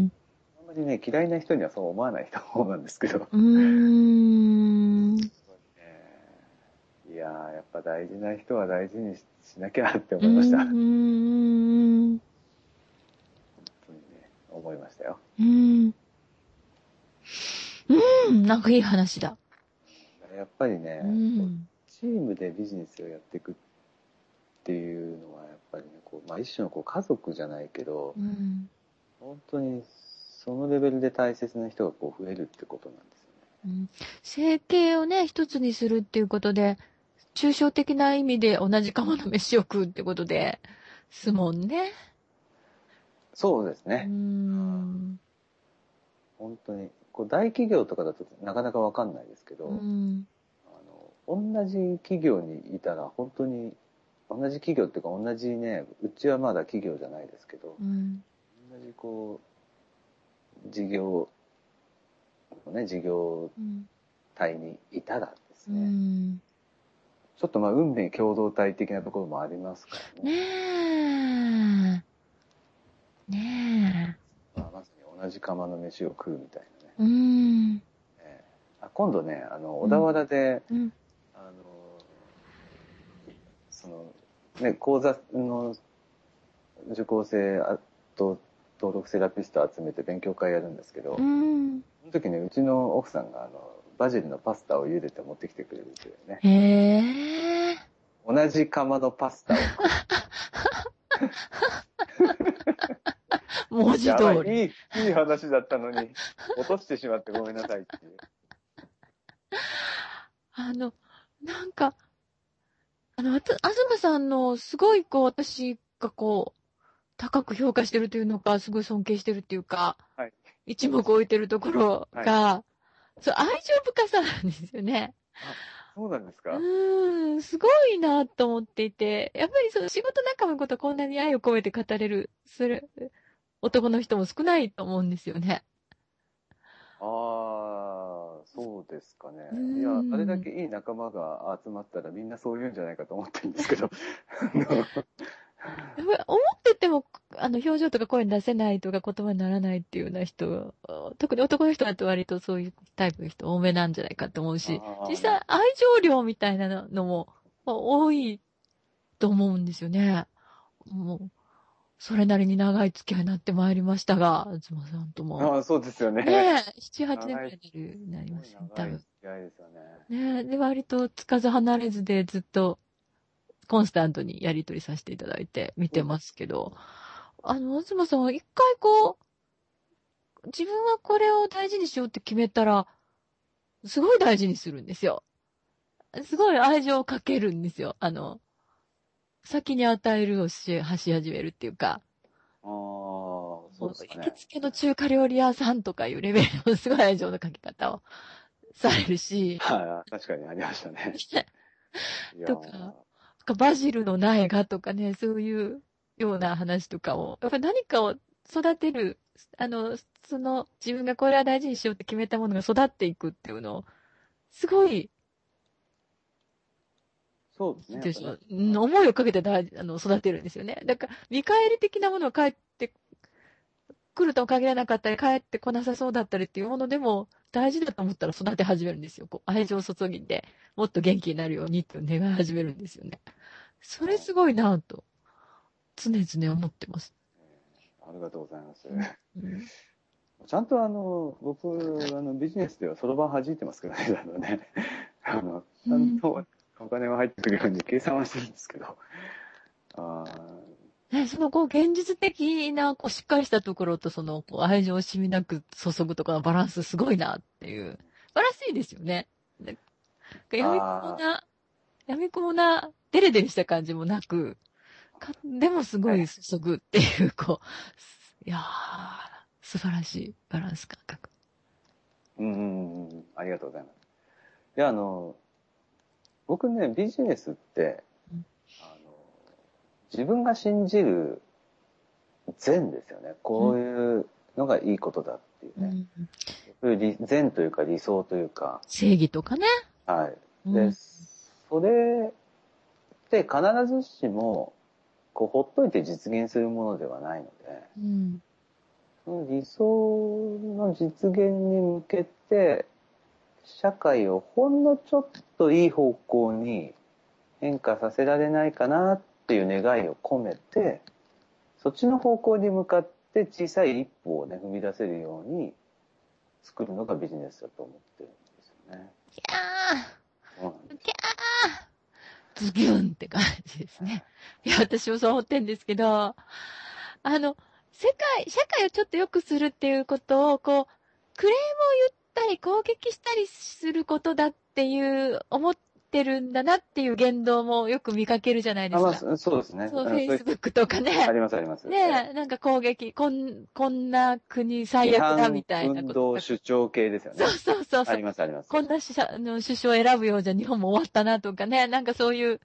あんまりね、嫌いな人にはそう思わない人なんですけど。 うん。 いやー、やっぱ大事な人は大事にしなきゃってう思いました。本ん。 当にね、思いましたよ。 うん。うん。なんかいい話だ。 やっぱりうね、こうん。 チームでビジネスをやっていくっていうのは、やっぱりね、こう、まあ一種のこう家族じゃないけど、 うん。 本当にそのレベルで大切な人がこう増えるってことなんですよね。 うん。生計をね、一つにするっていうことで、抽象的な意味で同じ釜の飯を食うってことで、すもんね。 そうですうーね。 ん。 本当に。こう大企業とかだとなかなかわかんないですけうど、 ん。 同じ企業にいたら本当に、同じ企業っていうか同じね、うちはまだ企業じゃないですけど、 うん。 同じこう、事業事業うん。 体にいたらですうね、 ん。 ちょっとまあ運命共同体的なところもありますからね。 ねえ。 じ釜の飯を食うみたいなね。今度ね、小田原で、その、ね、講座の受講生と登録セラピストを集めて勉強会やるんですけど、その時ね、うちの奥さんがバジルのパスタを茹でて持ってきてくれるというね。 へー。 同じ釜のパスタを食う。 文字通り。 いい話だったのに、落としてしまってごめんなさいっていう。 なんか、東さんのすごい私が高く評価してるというのか、すごい尊敬してるっていうか、 はい、 一目置いてるところが、はい、そう、愛情深さなんですよね。 あ、そうなんですか？ すごいなと思っていて、やっぱりその仕事仲間のことこんなに愛を込めて語れる、男の人も少ないと思うんですよね。 ああ、そうですかね。いや、あれだけいい仲間が集まったらみんなそう言うんじゃないかと思ってるんですけど。 思ってても、表情とか声に出せないとか言葉にならないっていうような人、特に男の人だと割とそういうタイプの人多めなんじゃないかと思うし、実際愛情量みたいなのも多いと思うんですよね。もう、それなりに長い付き合いになってまいりましたが、東さんとも。 ああ、そうですよね。 ねえ、7、8年くらいになりますね、多分。 長い付き合いですよね。 ねえ、で、割とつかず離れずでずっとコンスタントにやり取りさせていただいて見てますけど、東さんは一回自分はこれを大事にしようって決めたら、すごい大事にするんですよ。すごい愛情をかけるんですよ。先に与えるをし始めるっていうか。 ああ、そうですかね。 行きつけの中華料理屋さんとかいうレベルのすごい愛情のかけ方をされるし。 はい、確かにありましたね。 とか、バジルの苗がとかね、そういうような話とかを、やっぱり何かを育てる、自分がこれは大事にしようって決めたものが育っていくっていうのを、すごい、 そうですね。 思いをかけて育てるんですよね。だから、見返り的なものが返ってくるとも限らなかったり、返ってこなさそうだったりっていうものでも、大事だと思ったら育て始めるんですよ。愛情を注ぎで、もっと元気になるようにって願い始めるんですよね。それすごいなぁと、常々思ってます。 ありがとうございます。ちゃんと僕、ビジネスではそろばん弾いてますからね、ちゃんとお金が入ってくるように計算はしてるんですけど。 その現実的なしっかりしたところと愛情を染みなく注ぐとかのバランスすごいなっていう。バランスいいですよね。やみくもな、デレデレした感じもなく、でもすごい注ぐっていう、いやー、素晴らしいバランス感覚。 ありがとうございます。いや、僕ね、ビジネスって、自分が信じる善ですよね。こういうのがいいことだっていうね。善というか理想というか。 正義とかね。 はい。で、それって必ずしも、ほっといて実現するものではないので、その理想の実現に向けて、社会をほんのちょっといい方向に変化させられないかなっていう願いを込めて、そっちの方向に向かって小さい一歩をね、踏み出せるように作るのがビジネスだと思ってるんですよね。 ズギュンって感じですね。いや、私もそう思ってるんですけど、社会をちょっと良くするっていうことを、クレームを言ったり攻撃したりすることだっていう思ってるんだなっていう言動もよく見かけるじゃないですか。 そうですね。 そう、Facebook とかね。 ありますあります。 ねえ、なんか攻撃、こんな国最悪だみたいなこと。 運動主張系ですよね。 そう。 ありますあります。 こんな首相を選ぶようじゃ日本も終わったなとかね。なんかそういう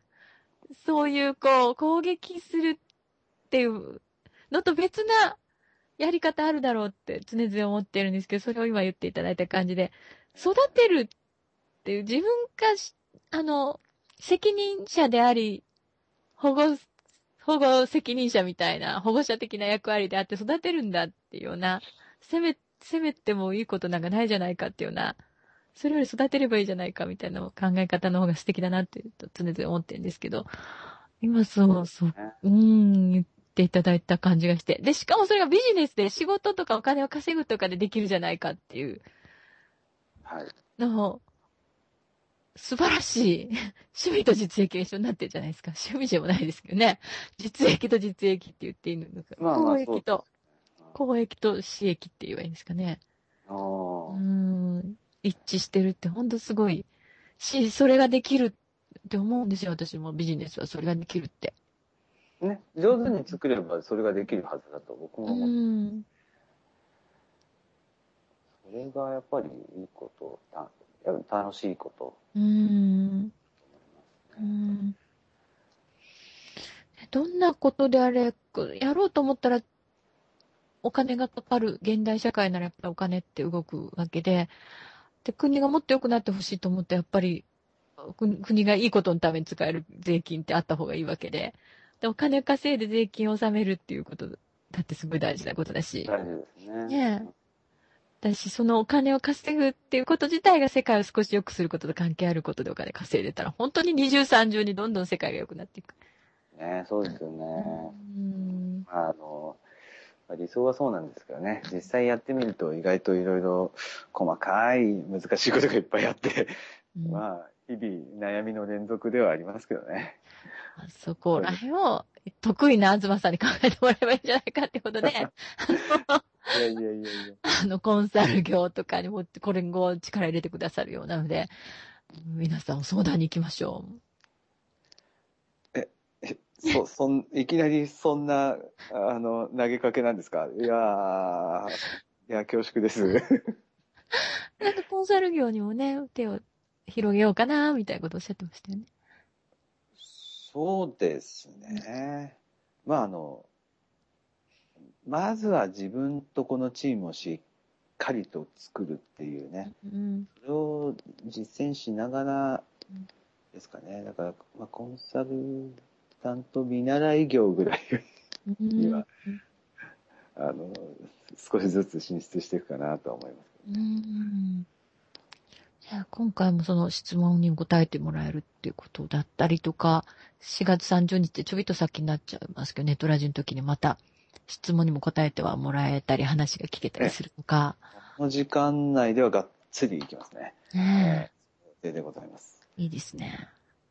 攻撃するっていうのと別なやり方あるだろうって常々思ってるんですけど、それを今言っていただいた感じで、育てるっていう自分が責任者であり、保護責任者みたいな、保護者的な役割であって育てるんだっていうような、 責めてもいいことなんかないじゃないかっていうような、それより育てればいいじゃないかみたいな考え方の方が素敵だなって常々思ってるんですけど、今ね。 言っていただいた感じがして。で、しかもそれがビジネスで仕事とかお金を稼ぐとかでできるじゃないかっていうはい。 のを、素晴らしい趣味と実益が一緒になってるじゃないですか。趣味でもないですけどね。実益と実益って言っていいのか。 まあまあ、そうです公益と私益って言えばいいんですかね。 ね。 一致してるって本当すごいし、それができるって思うんですよ。私もビジネスはそれができるって。 ね、上手に作ればそれができるはずだと僕うも思って、 ん。 それがやっぱりいいこと、やっぱ楽しいことうん。 と思いますね。 うん。どんなことであれ、やろうと思ったらお金がかかる現代社会ならやっぱりお金って動くわけで、で、国がもっと良くなってほしいと思ってやっぱり国がいいことのために使える税金ってあった方がいいわけで、で、お金稼いで税金を納めるっていうことだってすごい大事なことだし、 大事ですね。 ねえ。だし、そのお金を稼ぐっていうこと自体が世界を少し良くすることと関係あることでお金稼いでたら、本当に二重三重にどんどん世界が良くなっていく。 ね、そうですようね。 ん。 理想はそうなんですけどね、実際やってみると意外といろいろ細かい難しいことがいっぱいあって、 うん。 まあ、日々悩みの連続ではありますけどね。 そこらそういうの。 辺を得意な東さんに考えてもらえばいいんじゃないかってことで、 いやいやいやいや。 コンサル業とかにもってこれを力入れてくださるようなので、皆さんお相談に行きましょいきなりそんな、投げかけなんですか？いや、恐縮です。 う。なんかコンサル業にもね、手を広げようかな、みたいなことをおっしゃってましたよね。 そうですね。まあ、まずは自分とこのチームをしっかりと作るっていうね。 うん。 それを実践しながらですかね。だから、まあ、コンサルタント見習い業ぐらいうにん。 は、あの、少しずつ進出していくかなとは思いますけうどね。 ん。じゃあ今回もその質問に答えてもらえるっていうことだったりとか、4月30日ってちょびっと先になっちゃいますけど、ネットラジオの時にまた質問にも答えてはもらえたり、話が聞けたりね、 するとか。 この時間内ではがっつりいきますね。 ね予定でございます。 え、いいですね。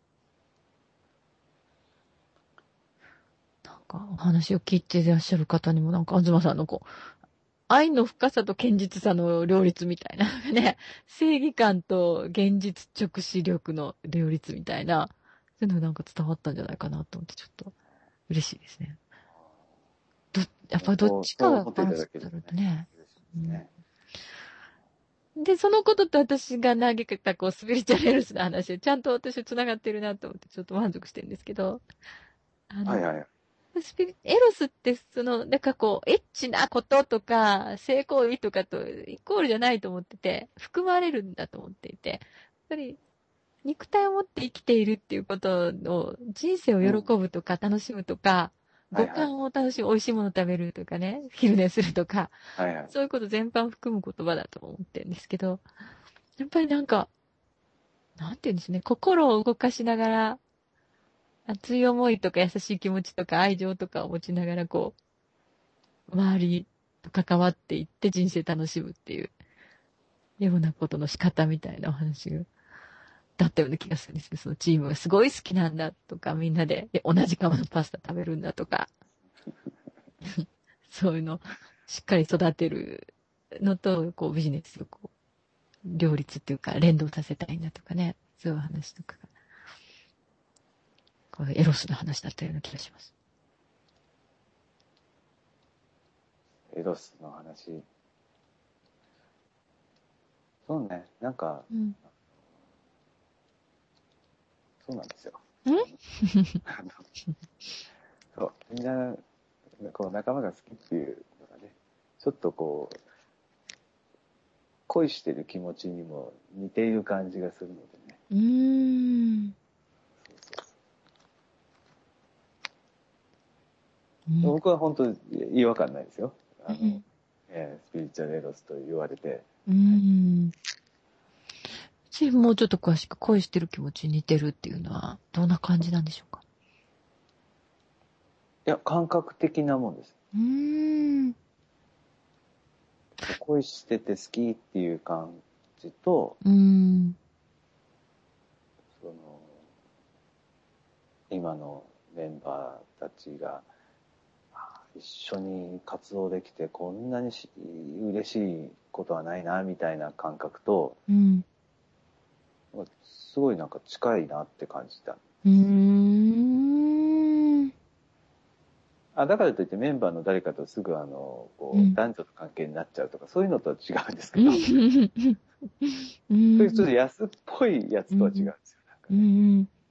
なんかお話を聞いていらっしゃる方にもなんか東さんの愛の深さと堅実さの両立みたいなね、正義感と現実直視力の両立みたいな、そういうのがなんか伝わったんじゃないかなと思ってちょっと嬉しいですね。やっぱりどっちかそうが思っていただバランス取けるとね、 るとね。 嬉しいでうん、 すね。 で、そのことと私が投げたスピリチュアルヘルスの話でちゃんと私繋がってるなと思ってちょっと満足してるんですけど、あの、 はいはい。 エロスって、なんかエッチなこととか、性行為とかとイコールじゃないと思ってて、含まれるんだと思っていて、やっぱり肉体を持って生きているっていうことの人生をうん。 喜ぶとか楽しむとか、五はいはい。 感を楽しむ、美味しいものを食べるとかね、昼寝するとか、 はいはい。 そういうこと全般を含む言葉だと思ってるんですけど、やっぱりなんか、なんて言うんですね、心を動かしながら、熱い思いとか優しい気持ちとか愛情とかを持ちながら周りと関わっていって人生楽しむっていうようなことの仕方みたいなお話だったような気がするんですけど、そのチームがすごい好きなんだとか、みんなで同じ釜のパスタ食べるんだとか、そういうのをしっかり育てるのと、ビジネスを両立っていうか連動させたいんだとかね、そういう話とかが、エロスの話だったような気がします。 エロスの話。そうね。なんか、 うん。 そうなんですよ。 んあのそう、みんな、仲間が好きっていうのがね、ちょっと恋してる気持ちにも似ている感じがするのでね。 うーん。 そうそうそうん。 う僕は本当違和感ないですよ。 うん。 スピリチュアルエロスと言われて。 もうちょっと詳しく恋してる気持ちに似てるっていうのはどんな感じなんでしょうか？ いや、感覚的なもんです。恋してて好きっていう感じと、その、今のメンバーたちが一緒に活動できてこんなに嬉しいことはないなみたいな感覚と、すごいなんか近いなって感じた。だからといってメンバーの誰かとすぐこう男女の関係になっちゃうとかそういうのとは違うんですけど、そういうちょっと安っぽいやつとは違うんですよ。なんか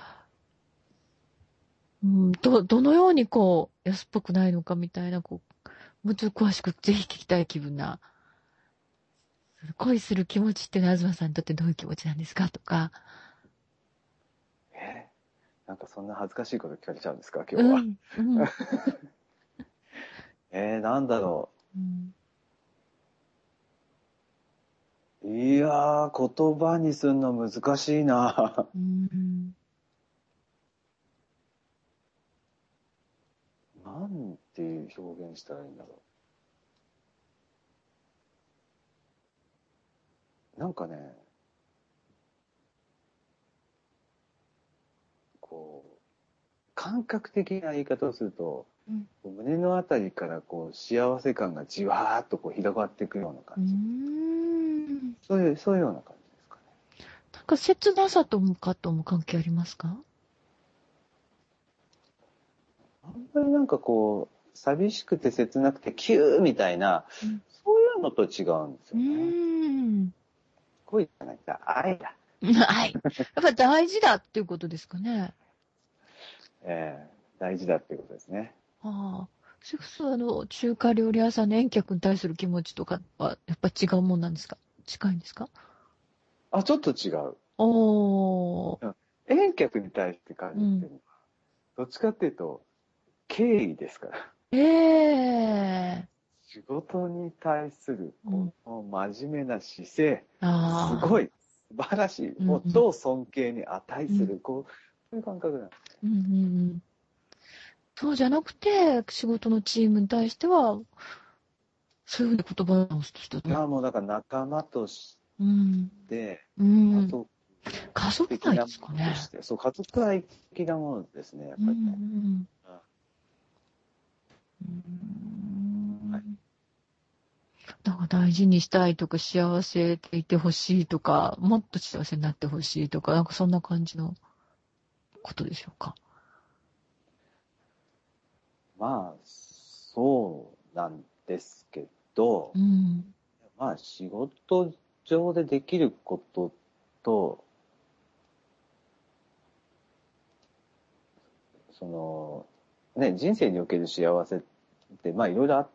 ね、 どのようにこう安っぽくないのかみたいな、こうもうちょっと詳しくぜひ聞きたい気分な。恋する気持ちって東さんにとってどういう気持ちなんですかとか。 なんかそんな恥ずかしいこと聞かれちゃうんですか今日は。なんだろう。いやー、言葉にするの難しいな。なんていう表現したらいいんだろう。なんかね、こう、感覚的な言い方をすると、胸のあたりからこう幸せ感がじわーっとこう広がっていくような感じ。そういうような感じですかね。 なんか切なさとかとも関係ありますか？ あんまりなんかこう、寂しくて切なくてキューみたいな、そういうのと違うんですよね。恋じゃないんだ、愛だ。 はい。やっぱ大事だっていうことですかね。 大事だっていうことですね。 ああ。それこそ中華料理屋さんの遠客に対する気持ちとかは、やっぱ違うもんなんですか？近いんですか？ ちょっと違う。 おー。 遠客に対して感じてるのは、どっちかっていうと、敬意ですから。 ええ仕事に対するこの真面目な姿勢、すああ。 ごい素晴らしい。もう超尊敬に値する、そういう感覚なんですね。 そうじゃなくて、仕事のチームに対しては、そういうふうに言葉を直す人と。 もうだから仲間として、家族家族愛で的なもすかね。 のとして、そう、家族愛的なものですね、やっぱりね。はい。 なんか大事にしたいとか、幸せでいてほしいとか、もっと幸せになってほしいとか、なんかそんな感じのことでしょうか。 まあ、そうなんですけど、まあ、仕事上でできることと、その、ね、人生における幸せって、まあ、いろいろあって、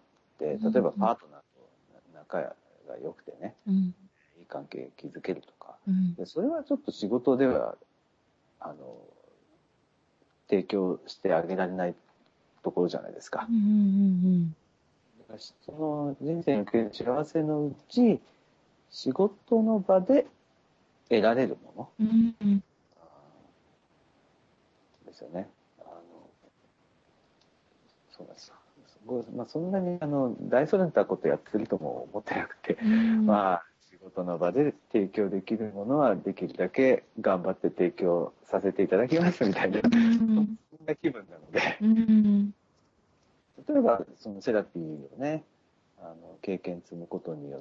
例えばパートナーと仲が良くてね、いい関係築けるとか、でそれはちょっと仕事では、あの、提供してあげられないところじゃないですか。だからその人生における幸せのうち、仕事の場で得られるもの、ですよね。そうなんですよ。まあ、そんなに大それたことやってるとも思ってなくて、まあ、仕事の場で提供できるものはできるだけ頑張って提供させていただきますみたいな、そんな気分なので、例えばそのセラピーをね、経験積むことによって、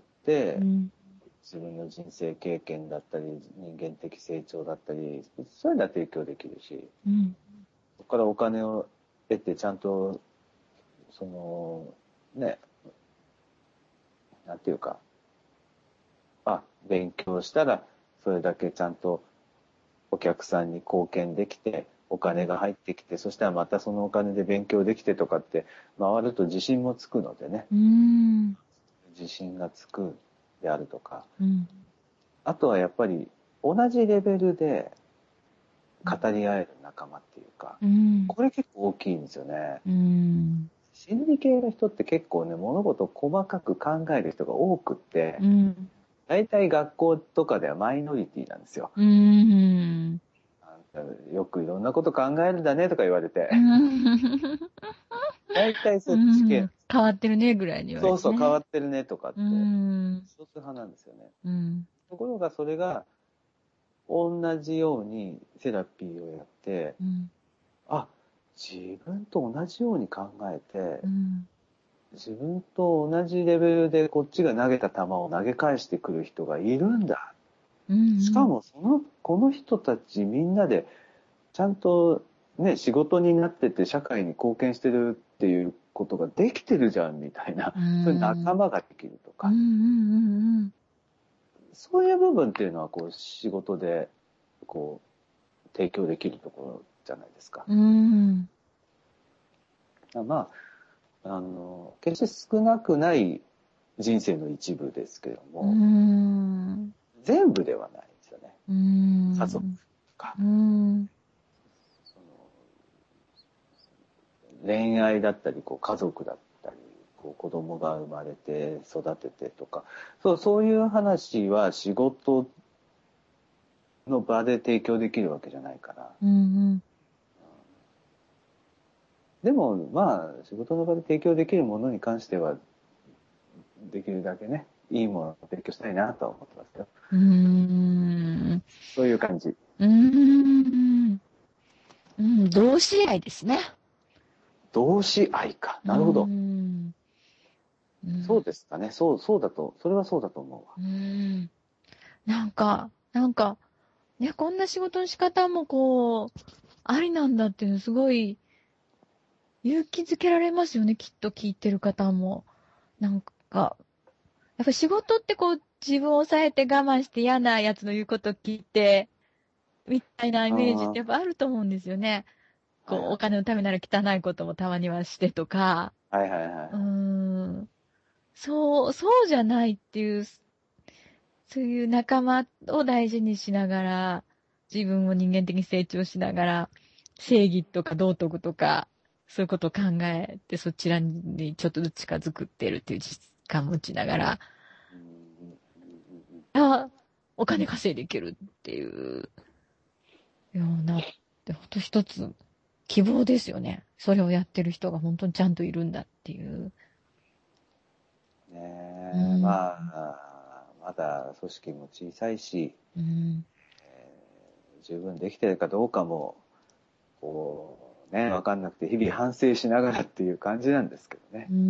自分の人生経験だったり、人間的成長だったり、そういうのは提供できるし、そこからお金を得てちゃんとそのね、なんていうか、勉強したらそれだけちゃんとお客さんに貢献できてお金が入ってきて、そしたらまたそのお金で勉強できてとかって回ると自信もつくのでね、自信がつくであるとか、あとはやっぱり同じレベルで語り合える仲間っていうか、これ結構大きいんですよね。 心理系の人って結構ね、物事を細かく考える人が多くって、 うん。 大体学校とかではマイノリティなんですよ。 うん。 あんたよくいろんなこと考えるんだねとか言われて、 うん。 大体そうっち系。 ん。変わってるね、ぐらいに言われそうそう、変わてね。 ってるねとかっうて、 ん。 一つ派なんですよね。 うん。 ところがそれが同じようにセラピーをやって、 うん。 あ、自分と同じように考えて、 うん。 自分と同じレベルでこっちが投げた球を投げ返してくる人がいるんだ。 うん。 しかもこの人たちみんなでちゃんとね、仕事になってて社会に貢献してるっていうことができてるじゃんみたいな、 うそういう仲ん。 間ができるとうん。うか、 ん。 そういう部分っていうのはこう仕事でこう提供できるところじゃないですか。 うん。 まあ、決して少なくない人生の一部ですけれどうも、 ん。 全部ではないですよね。 う家族ん。 とか、 うん。 その恋愛だったり、こう家族だったり、こう子供が生まれて育ててとか、そういう話は仕事の場で提供できるわけじゃないから。 うん。 でも、まあ、仕事の場で提供できるものに関しては、できるだけね、いいものを提供したいなとは思ってますよ。 うん。 そういう感じ。 うん。うん。同志愛ですね。 同志愛か。 うなるほど。 ん。うん。 そうですかね。そうだと、それはそうだと思うわ。 うん。ね、こんな仕事の仕方もこう、ありなんだっていうのすごい勇気づけられますよね、きっと聞いてる方も。なんか、やっぱ仕事ってこう、自分を抑えて我慢して嫌なやつの言うこと聞いて、みたいなイああ、 メージってやっぱあると思うんですよね。こう、おはいはい。 金のためなら汚いこともたまにはしてとか。 はいはいはいはい。 うーん。そうじゃないっていう、そういう仲間を大事にしながら、自分を人間的に成長しながら、正義とか道徳とか、そういうことを考えて、そちらにちょっとずつ近づくってるっていう実感を持ちながら、 うんうんうんうんあ、お金稼いでいけるっていうようなって、ほんと一つ希望ですよね。それをやってる人が本当にちゃんといるんだっていう。 ねえ、 うん、 まあ、まだ組織も小さいし、 うん、 十分できてるかどうかも、こう、ね、わかんなくて日々反省しながらっていう感じなんですけどね。 うん、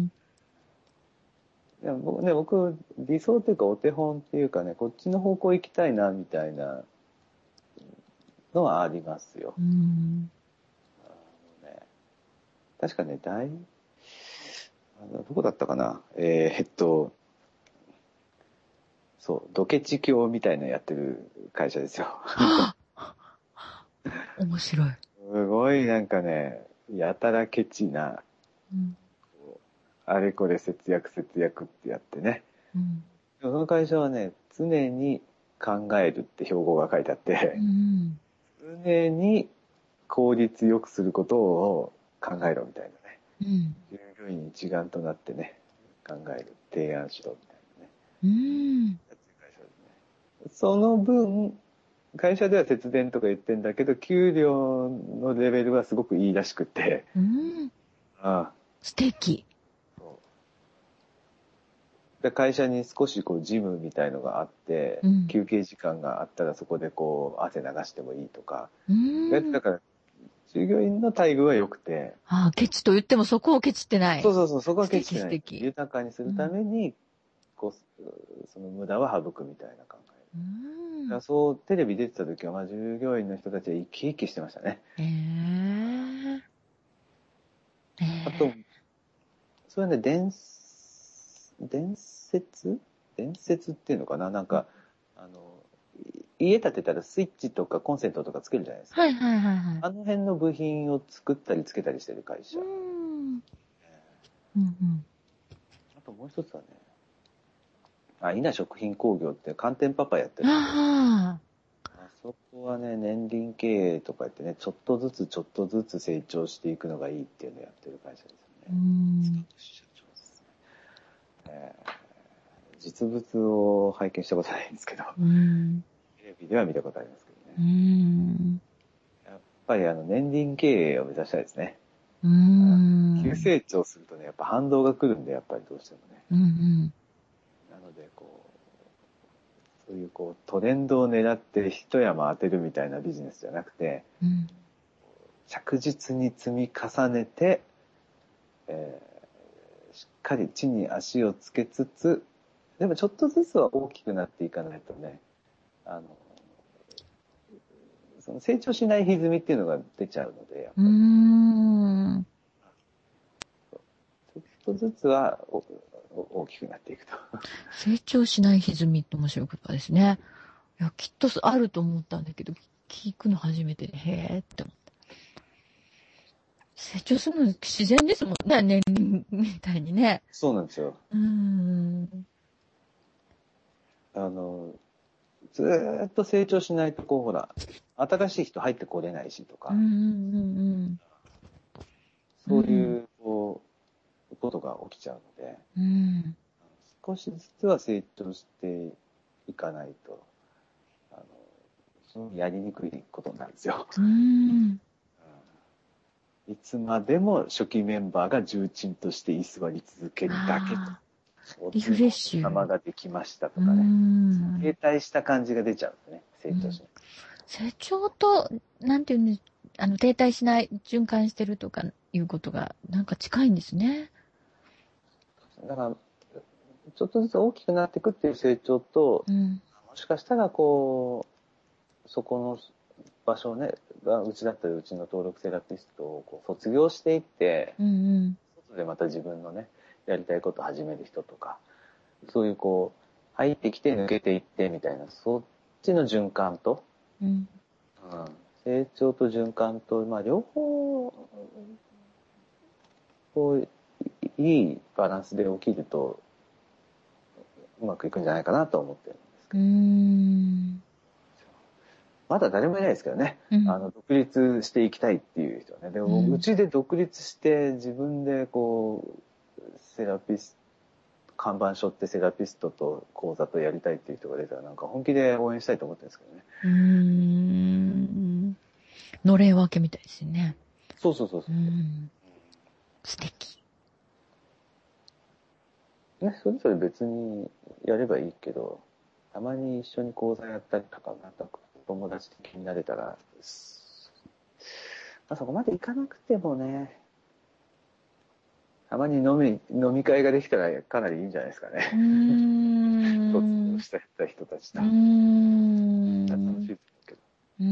でも僕、理想というかお手本っていうかね、こっちの方向行きたいな、みたいなのはありますよ。 うん、 ね、確かね、どこだったかな。そう、ドケチ教みたいなのやってる会社ですよ。 はあ、面白い。 すごいなんかね、やたらケチな、 うん、 こうあれこれ節約節約ってやってね。 うん、 その会社はね、常に考えるって標語が書いてあっうて、 ん、 常に効率よくすることを考えろみたいなね。 うん、 従業員一丸となってね、考える、提案しろみたいなね。 うん、 やつ会社ですね。その分、会社では節電とか言ってんだけど、給料のレベルはすごくいいらしくて、 うん、 ああ、 素敵。 で会社に少しこうジムみたいのがあって、 うん、 休憩時間があったらそこでこう汗流してもいいとか、 うん。 だから従業員の待遇は良くて、 ああ、ケチと言ってもそこをケチってない。 そうそうそう、そこは素敵決してない。 素敵。 豊かにするたうん、 めに、こう、その無駄は省くみたいな考え。 うだからん。 そう、テレビ出てた時は、まあ従業員の人たちは生き生きしてましたね。 ええあと、 ええそれね、伝説伝説っていうのかな、なんか、あの、家建てたらスイッチとかコンセントとかつけるじゃないですか。 はいはいはいはい。 あの辺の部品を作ったりつけたりしてる会う社。 ん。うんうん。 あともう一つはね、稲食品工業って寒天パパやってるんで、 ああ。 あそこはね、年輪経営とか言ってね、ちょっとずつちょっとずつ成長していくのがいいっていうのをやってる会社ですよね。 社長ですね。実物を拝見したことないんですけど、テレビでは見たことありますけどね。やっぱり年輪経営を目指したいですね。急成長するとね、やっぱ反動が来るんで、やっぱりどうしてもね。なので、そういうトレンドを狙って一山当てるみたいなビジネスじゃなくて、着実に積み重ねて、しっかり地に足をつけつつ、でもちょっとずつは大きくなっていかないとね、その成長しない歪みっていうのが出ちゃうので、やっぱりちょっとずつは大きくなっていくと。 成長しない歪みって面白い言葉ですね。いや、きっとあると思ったんだけど、聞くの初めてで、へーって思った。成長するの自然ですもんね、年輪みたいにね。 そうなんですよ。ずーっと成長しないと、ほら、新しい人入ってこれないしとか、そういう、ことが起きちゃうので、少しずつは成長していかないと、やりにくいことになるんですよ。いつまでも初期メンバーが重鎮として居座り続けるだけと。 リフレッシュ。 様ができましたとかね。停滞した感じが出ちゃうんでね、成長しない。 成長と、なんていうんです、停滞しない、循環してるとかいうことが、なんか近いんですね。 だから、ちょっとずつ大きくなっていくっていう成長と、もしかしたらそこの場所ね、うちだったらうちの登録セラピストを卒業していって、外でまた自分のね、やりたいことを始める人とか、そういう入ってきて抜けていってみたいな、そっちの循環と、成長と循環と、両方、いいバランスで起きると、うまくいくんじゃないかなと思ってるんですけど。まだ誰もいないですけどね。独立していきたいっていう人はね。でも、うちで独立して自分でセラピスト、看板背負ってセラピストと講座とやりたいっていう人が出たらなんか本気で応援したいと思ってるんですけどね。 のれん分けみたいですね。 そうそう。 素敵。 ね、それぞれ別にやればいいけど、たまに一緒に講座やったりとか、なんか友達的になれたら、そこまでいかなくてもね、たまに飲み会ができたらかなりいいんじゃないですかね。卒業した人たちと。楽しいですけど。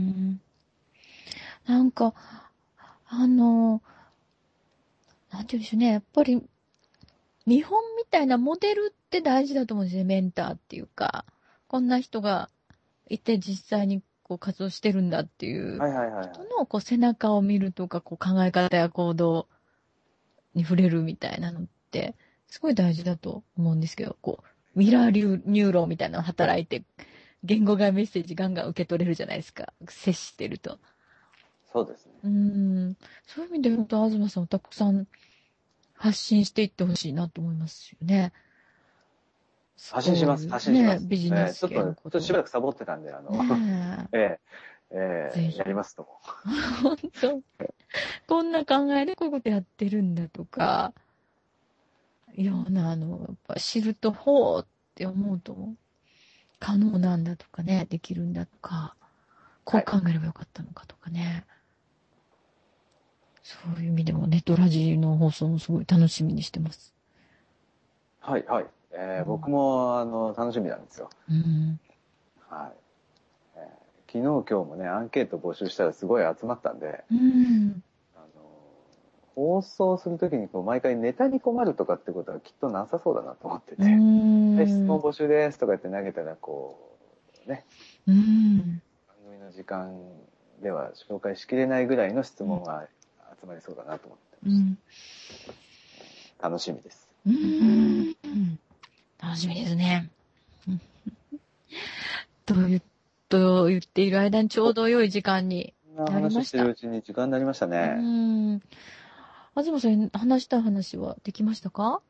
なんか、なんて言うんでしょうね。やっぱり、見本みたいなモデルって大事だと思うんですね。メンターっていうか。こんな人がいて実際に活動してるんだっていう人の背中を見るとか、考え方や行動に触れるみたいなのって、すごい大事だと思うんですけど、ミラーニューロンみたいなの働いて、言語外メッセージガンガン受け取れるじゃないですか。接してると。 そうですね。 そういう意味で本当、東さんをたくさん発信していってほしいなと思いますよね。 発信します。 ビジネス系のこと。 ちょっとしばらくサボってたんで、やりますと。 本当。こんな考えでこういうことやってるんだとか、ような、やっぱ知ると、ほうって思うと、可能なんだとかね、できるんだとか、こう考えればよかったのかとかね。そういう意味でも、ネットラジの放送もすごい楽しみにしてます。 はい。僕も、楽しみなんですよ。はい。昨日、今日もね、アンケート募集したらすごい集まったんで、放送するときに毎回ネタに困るとかってことはきっとなさそうだなと思ってて、質問募集ですとかって投げたらね、番組の時間では紹介しきれないぐらいの質問が集まりそうだなと思ってました。楽しみです。 楽しみですね。と言っている間にちょうど良い時間になりました。 話してるうちに時間になりましたね。 東さん、話したい話はできましたか？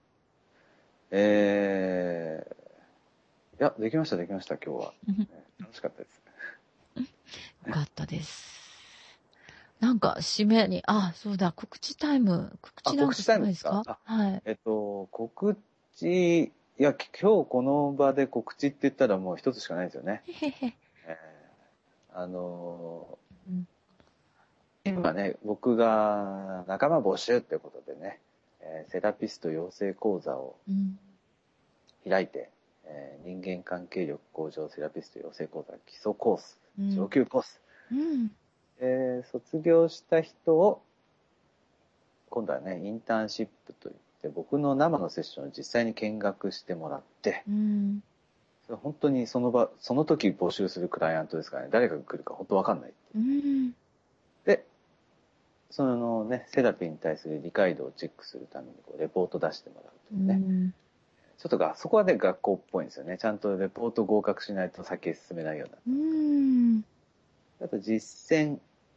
いや、できました、できました、今日は。 うん、よ楽しかったです。 かったです。なんか、締めに、あ、そうだ、告知タイム。告あ、 知なんかし告知タイムないですか？ ですか？ はい。 告知、いや、今日この場で告知って言ったらもう一つしかないですよね。 へへへ。 えあのうん。 今ね、僕が仲間募集ってことでね、セラピスト養成講座をうん。 開いて、人間関係力向上セラピスト養成講座基礎コース、 うん。 上級コース、 うん。 卒業した人を今度はね、インターンシップといって僕の生のセッションを実際に見学してもらって、 うん。 それ本当にその場、その時募集するクライアントですからね、誰が来るか本当わかんない。 うん。 で、そのね、セラピーに対する理解度をチェックするためにこうレポート出してもらうとういうね。 ん。 ちょっとそこはね、学校っぽいんですよね。ちゃんとレポート合格しないと先へ進めないようになってうますかん。 ら。あと実践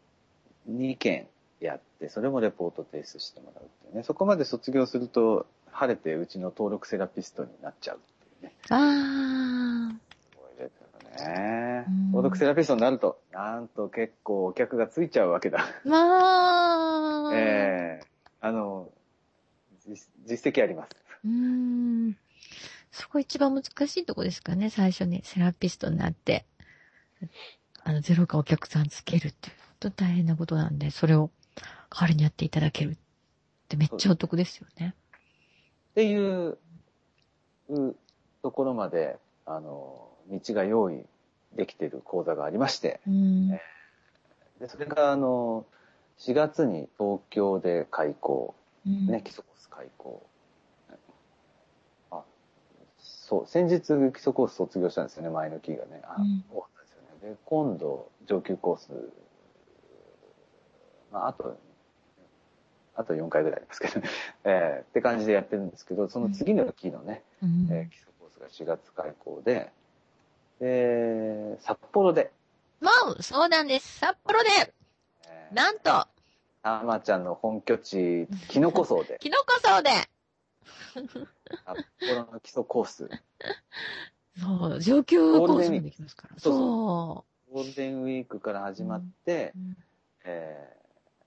2件やって、それもレポート提出してもらうっていうね。そこまで卒業すると、晴れてうちの登録セラピストになっちゃうっていうね。 ああ。 すごいですよね。 う登録ん。 セラピストになると、なんと結構お客がついちゃうわけだ。 まあ。 ええあの、実績あります。 うーん。そこ一番難しいとこですかね、最初にセラピストになって。ゼロかお客さんつけるっていう、本当大変なことなんで、それを代わりにやっていただけるってめっそうですね。 ちゃお得ですよね。 っていうところまで、道が用意できている講座がありまして、 うん。 で、それが、4月に東京で開講、ね、 うん。 基礎コース開講。あ、そう、先日基礎コース卒業したんですよね、前の期がね。終わったんですよね。で、今度、上級コース、まあ、あと4回ぐらいありますけど、って感じでやってるんですけど、その次の期のね、 うん。 基礎コースが4月開講で、札幌で、 もう、そうなんです。札幌で、なんえと、 たまちゃんの本拠地、キノコ荘で、 キノコ層で、 札幌の基礎コース、 そう、上級コースもゴールデンウィーク、 できますから。 そうそう、 そゴールデンウィークからう。 始まっうん。 て、 うん。 え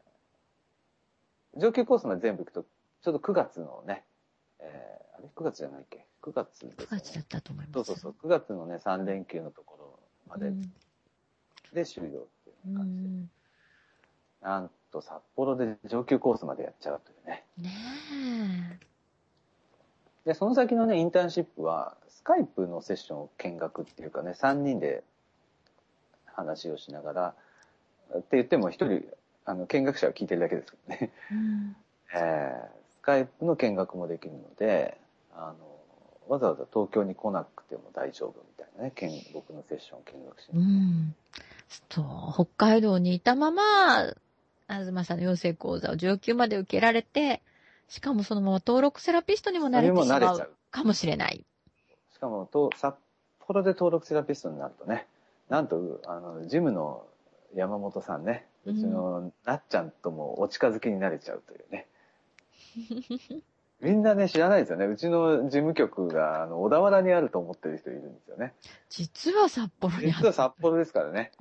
上級コースまで全部行くと、ちょうど9月のね、あれ ?9 月じゃないっけ？ 9 月です 9 よね。 月だったと思います。 そうそうそう、9月のね、3連休のところまでうん。 で終了っていうう感じで。 ん。 なんと札幌で上級コースまでやっちゃうというね。 ねで、その先のね、インターンシップは、スカイプのセッションを見学っていうかね、3人で話をしながら、って言っても一人、見学者は聞いてるだけですけどね。 え。うん。 スカイプの見学もできるので、わざわざ東京に来なくても大丈夫みたいなね、僕のセッションを見学しうにね。 ん。そう、北海道にいたまま、東さんの養成講座を上級まで受けられて、しかもそのまま登録セラピストにもなれそれてしまうも慣れちゃう。 かもしれない。 しかも、札幌で登録セラピストになるとね、なんと、ジムの山本さんね、うちうん。 のなっちゃんともお近づきになれちゃうというね。みんなね、知らないですよね。うちの事務局が、小田原にあると思ってる人いるんですよね。 実は札幌にあっ実はた。 札幌ですからね。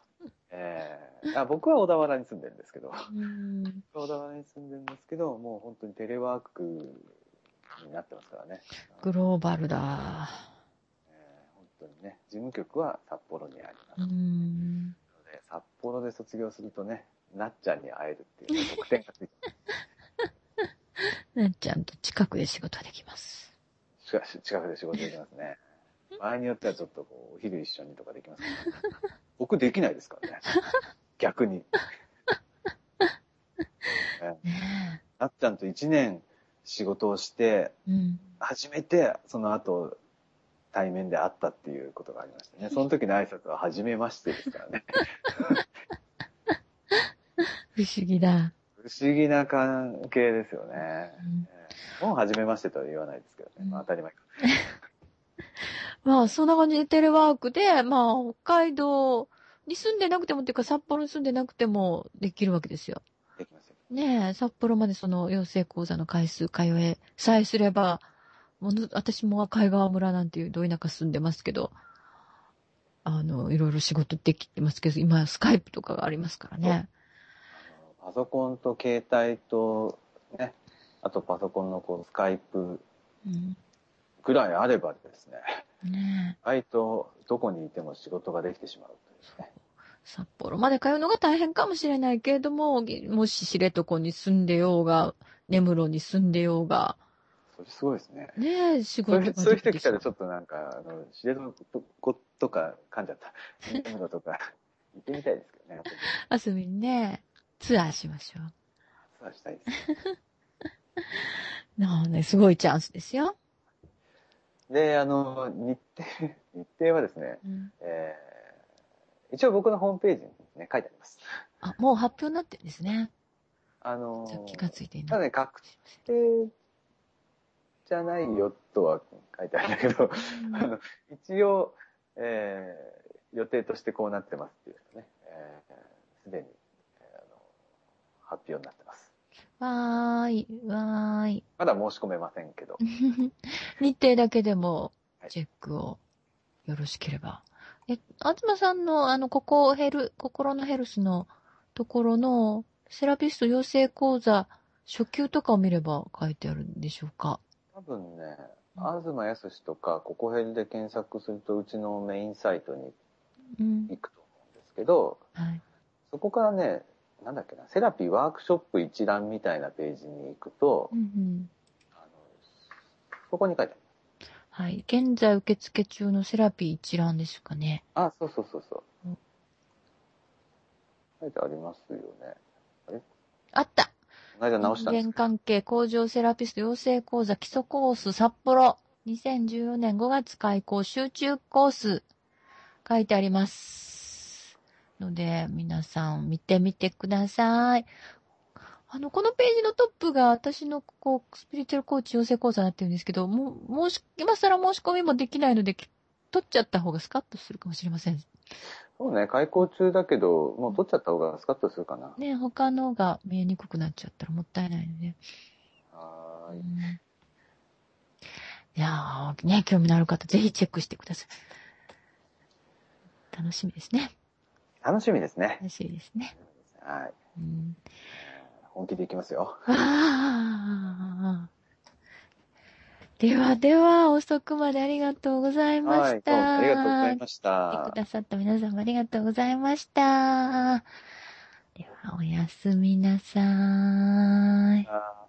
僕は小田原に住んでるんですけど、 うん。 小田原に住んでるんですけど、もう本当にテレワークになってますからね。 グローバルだ。 本当にね、事務局は札幌にあります。 うん。 で札幌で卒業するとね、なっちゃんに会えるっていう、ね、特典がついてなっちゃんと近くで仕事ができます。 近くで仕事できますね。場合によってはちょっとこう、お昼一緒にとかできますからね。僕できないですからね。逆に。 ねなっちゃんと1年仕事をして、 え。うん。 初めてその後対面で会ったっていうことがありましたね。その時の挨拶は初めましてですからね。 不思議だ。 不思議な関係ですよね。 うん。 もう初めましてとは言わないですけどね。まあ当たり前か。 まあ、そんな感じでテレワークで、まあ、北海道に住んでなくてもっていうか、札幌に住んでなくてもできるわけですよ。 できますよ。 ねえ、札幌までその養成講座の回数通えさえすれば、私も赤井川村なんていうど田舎住んでますけど、いろいろ仕事できてますけど、今スカイプとかがありますからそう。 ね。 パソコンと携帯と、ね、あとパソコンのこうスカイプうん、 ぐらいあればですね、 ね意外とどこにいても仕事ができてしまうというね。 札幌まで通うのが大変かもしれないけれども、もし知床に住んでようが、根室に住んでようが、 それすごいですね。 ねえ、仕事がそういう人できてしまう。 来たらちょっとなんか、知床とか噛んじゃった。根室とか行ってみたいですけどね。 遊びにね、ツアーしましょう。 そうしたいですね。 なあね、すごいチャンスですよ。 で、日程はですね、 うん、 一応僕のホームページにね、書いてあります。 あ、もう発表になってるんですね。 あさっき気がの、 ついていなかっただね、確定じゃないよとは書いてあるんだけど、 た。うん、 一応、予定としてこうなってますっていうね、すでに、発表になってます。 わーい、わーい。 まだ申し込めませんけど。 日程だけでもはい、 チェックをよろしければ。東さんの心のヘルスのところのセラピスト養成講座、初級とかを見れば書いてあるんでしょうか？ 多分ね、東康とかココヘルで検索するとうちのメインサイトにうん。 行くと思うんですけど、 はい。 そこからね、なんだっけな、セラピーワークショップ一覧みたいなページに行くと、 うんうん。 あのそこに書いてある。 はい。現在受付中のセラピー一覧ですかね。 あ、そうそうそうそう。書いてありますよね。あれあった。 この間直し人たんですけど。 間関係向上セラピスト養成講座基礎コース札幌。2014年5月開講集中コース。書いてあります。ので、皆さん見てみてください。このページのトップが私のスピリチュアルコーチ養成講座になってるんですけど、今更申し込みもできないので、取っちゃった方がスカッとするかもしれません。 そうね、開校中だけど、もう取っちゃった方がスカッとするかな。 ね、他のが見えにくくなっちゃったらもったいないので。 はーい。 うん、いやー、ね、興味のある方、ぜひチェックしてください。楽しみですね。 楽しみですね。 楽しみですね。 はい。 うん、 本気でいきますよ。 あー。ではでは、遅くまでありがとうございましはい、どうもありがとうございた。来ましてくた。 ださった皆様ありがとうございました。では、おやすみなさーい。 あー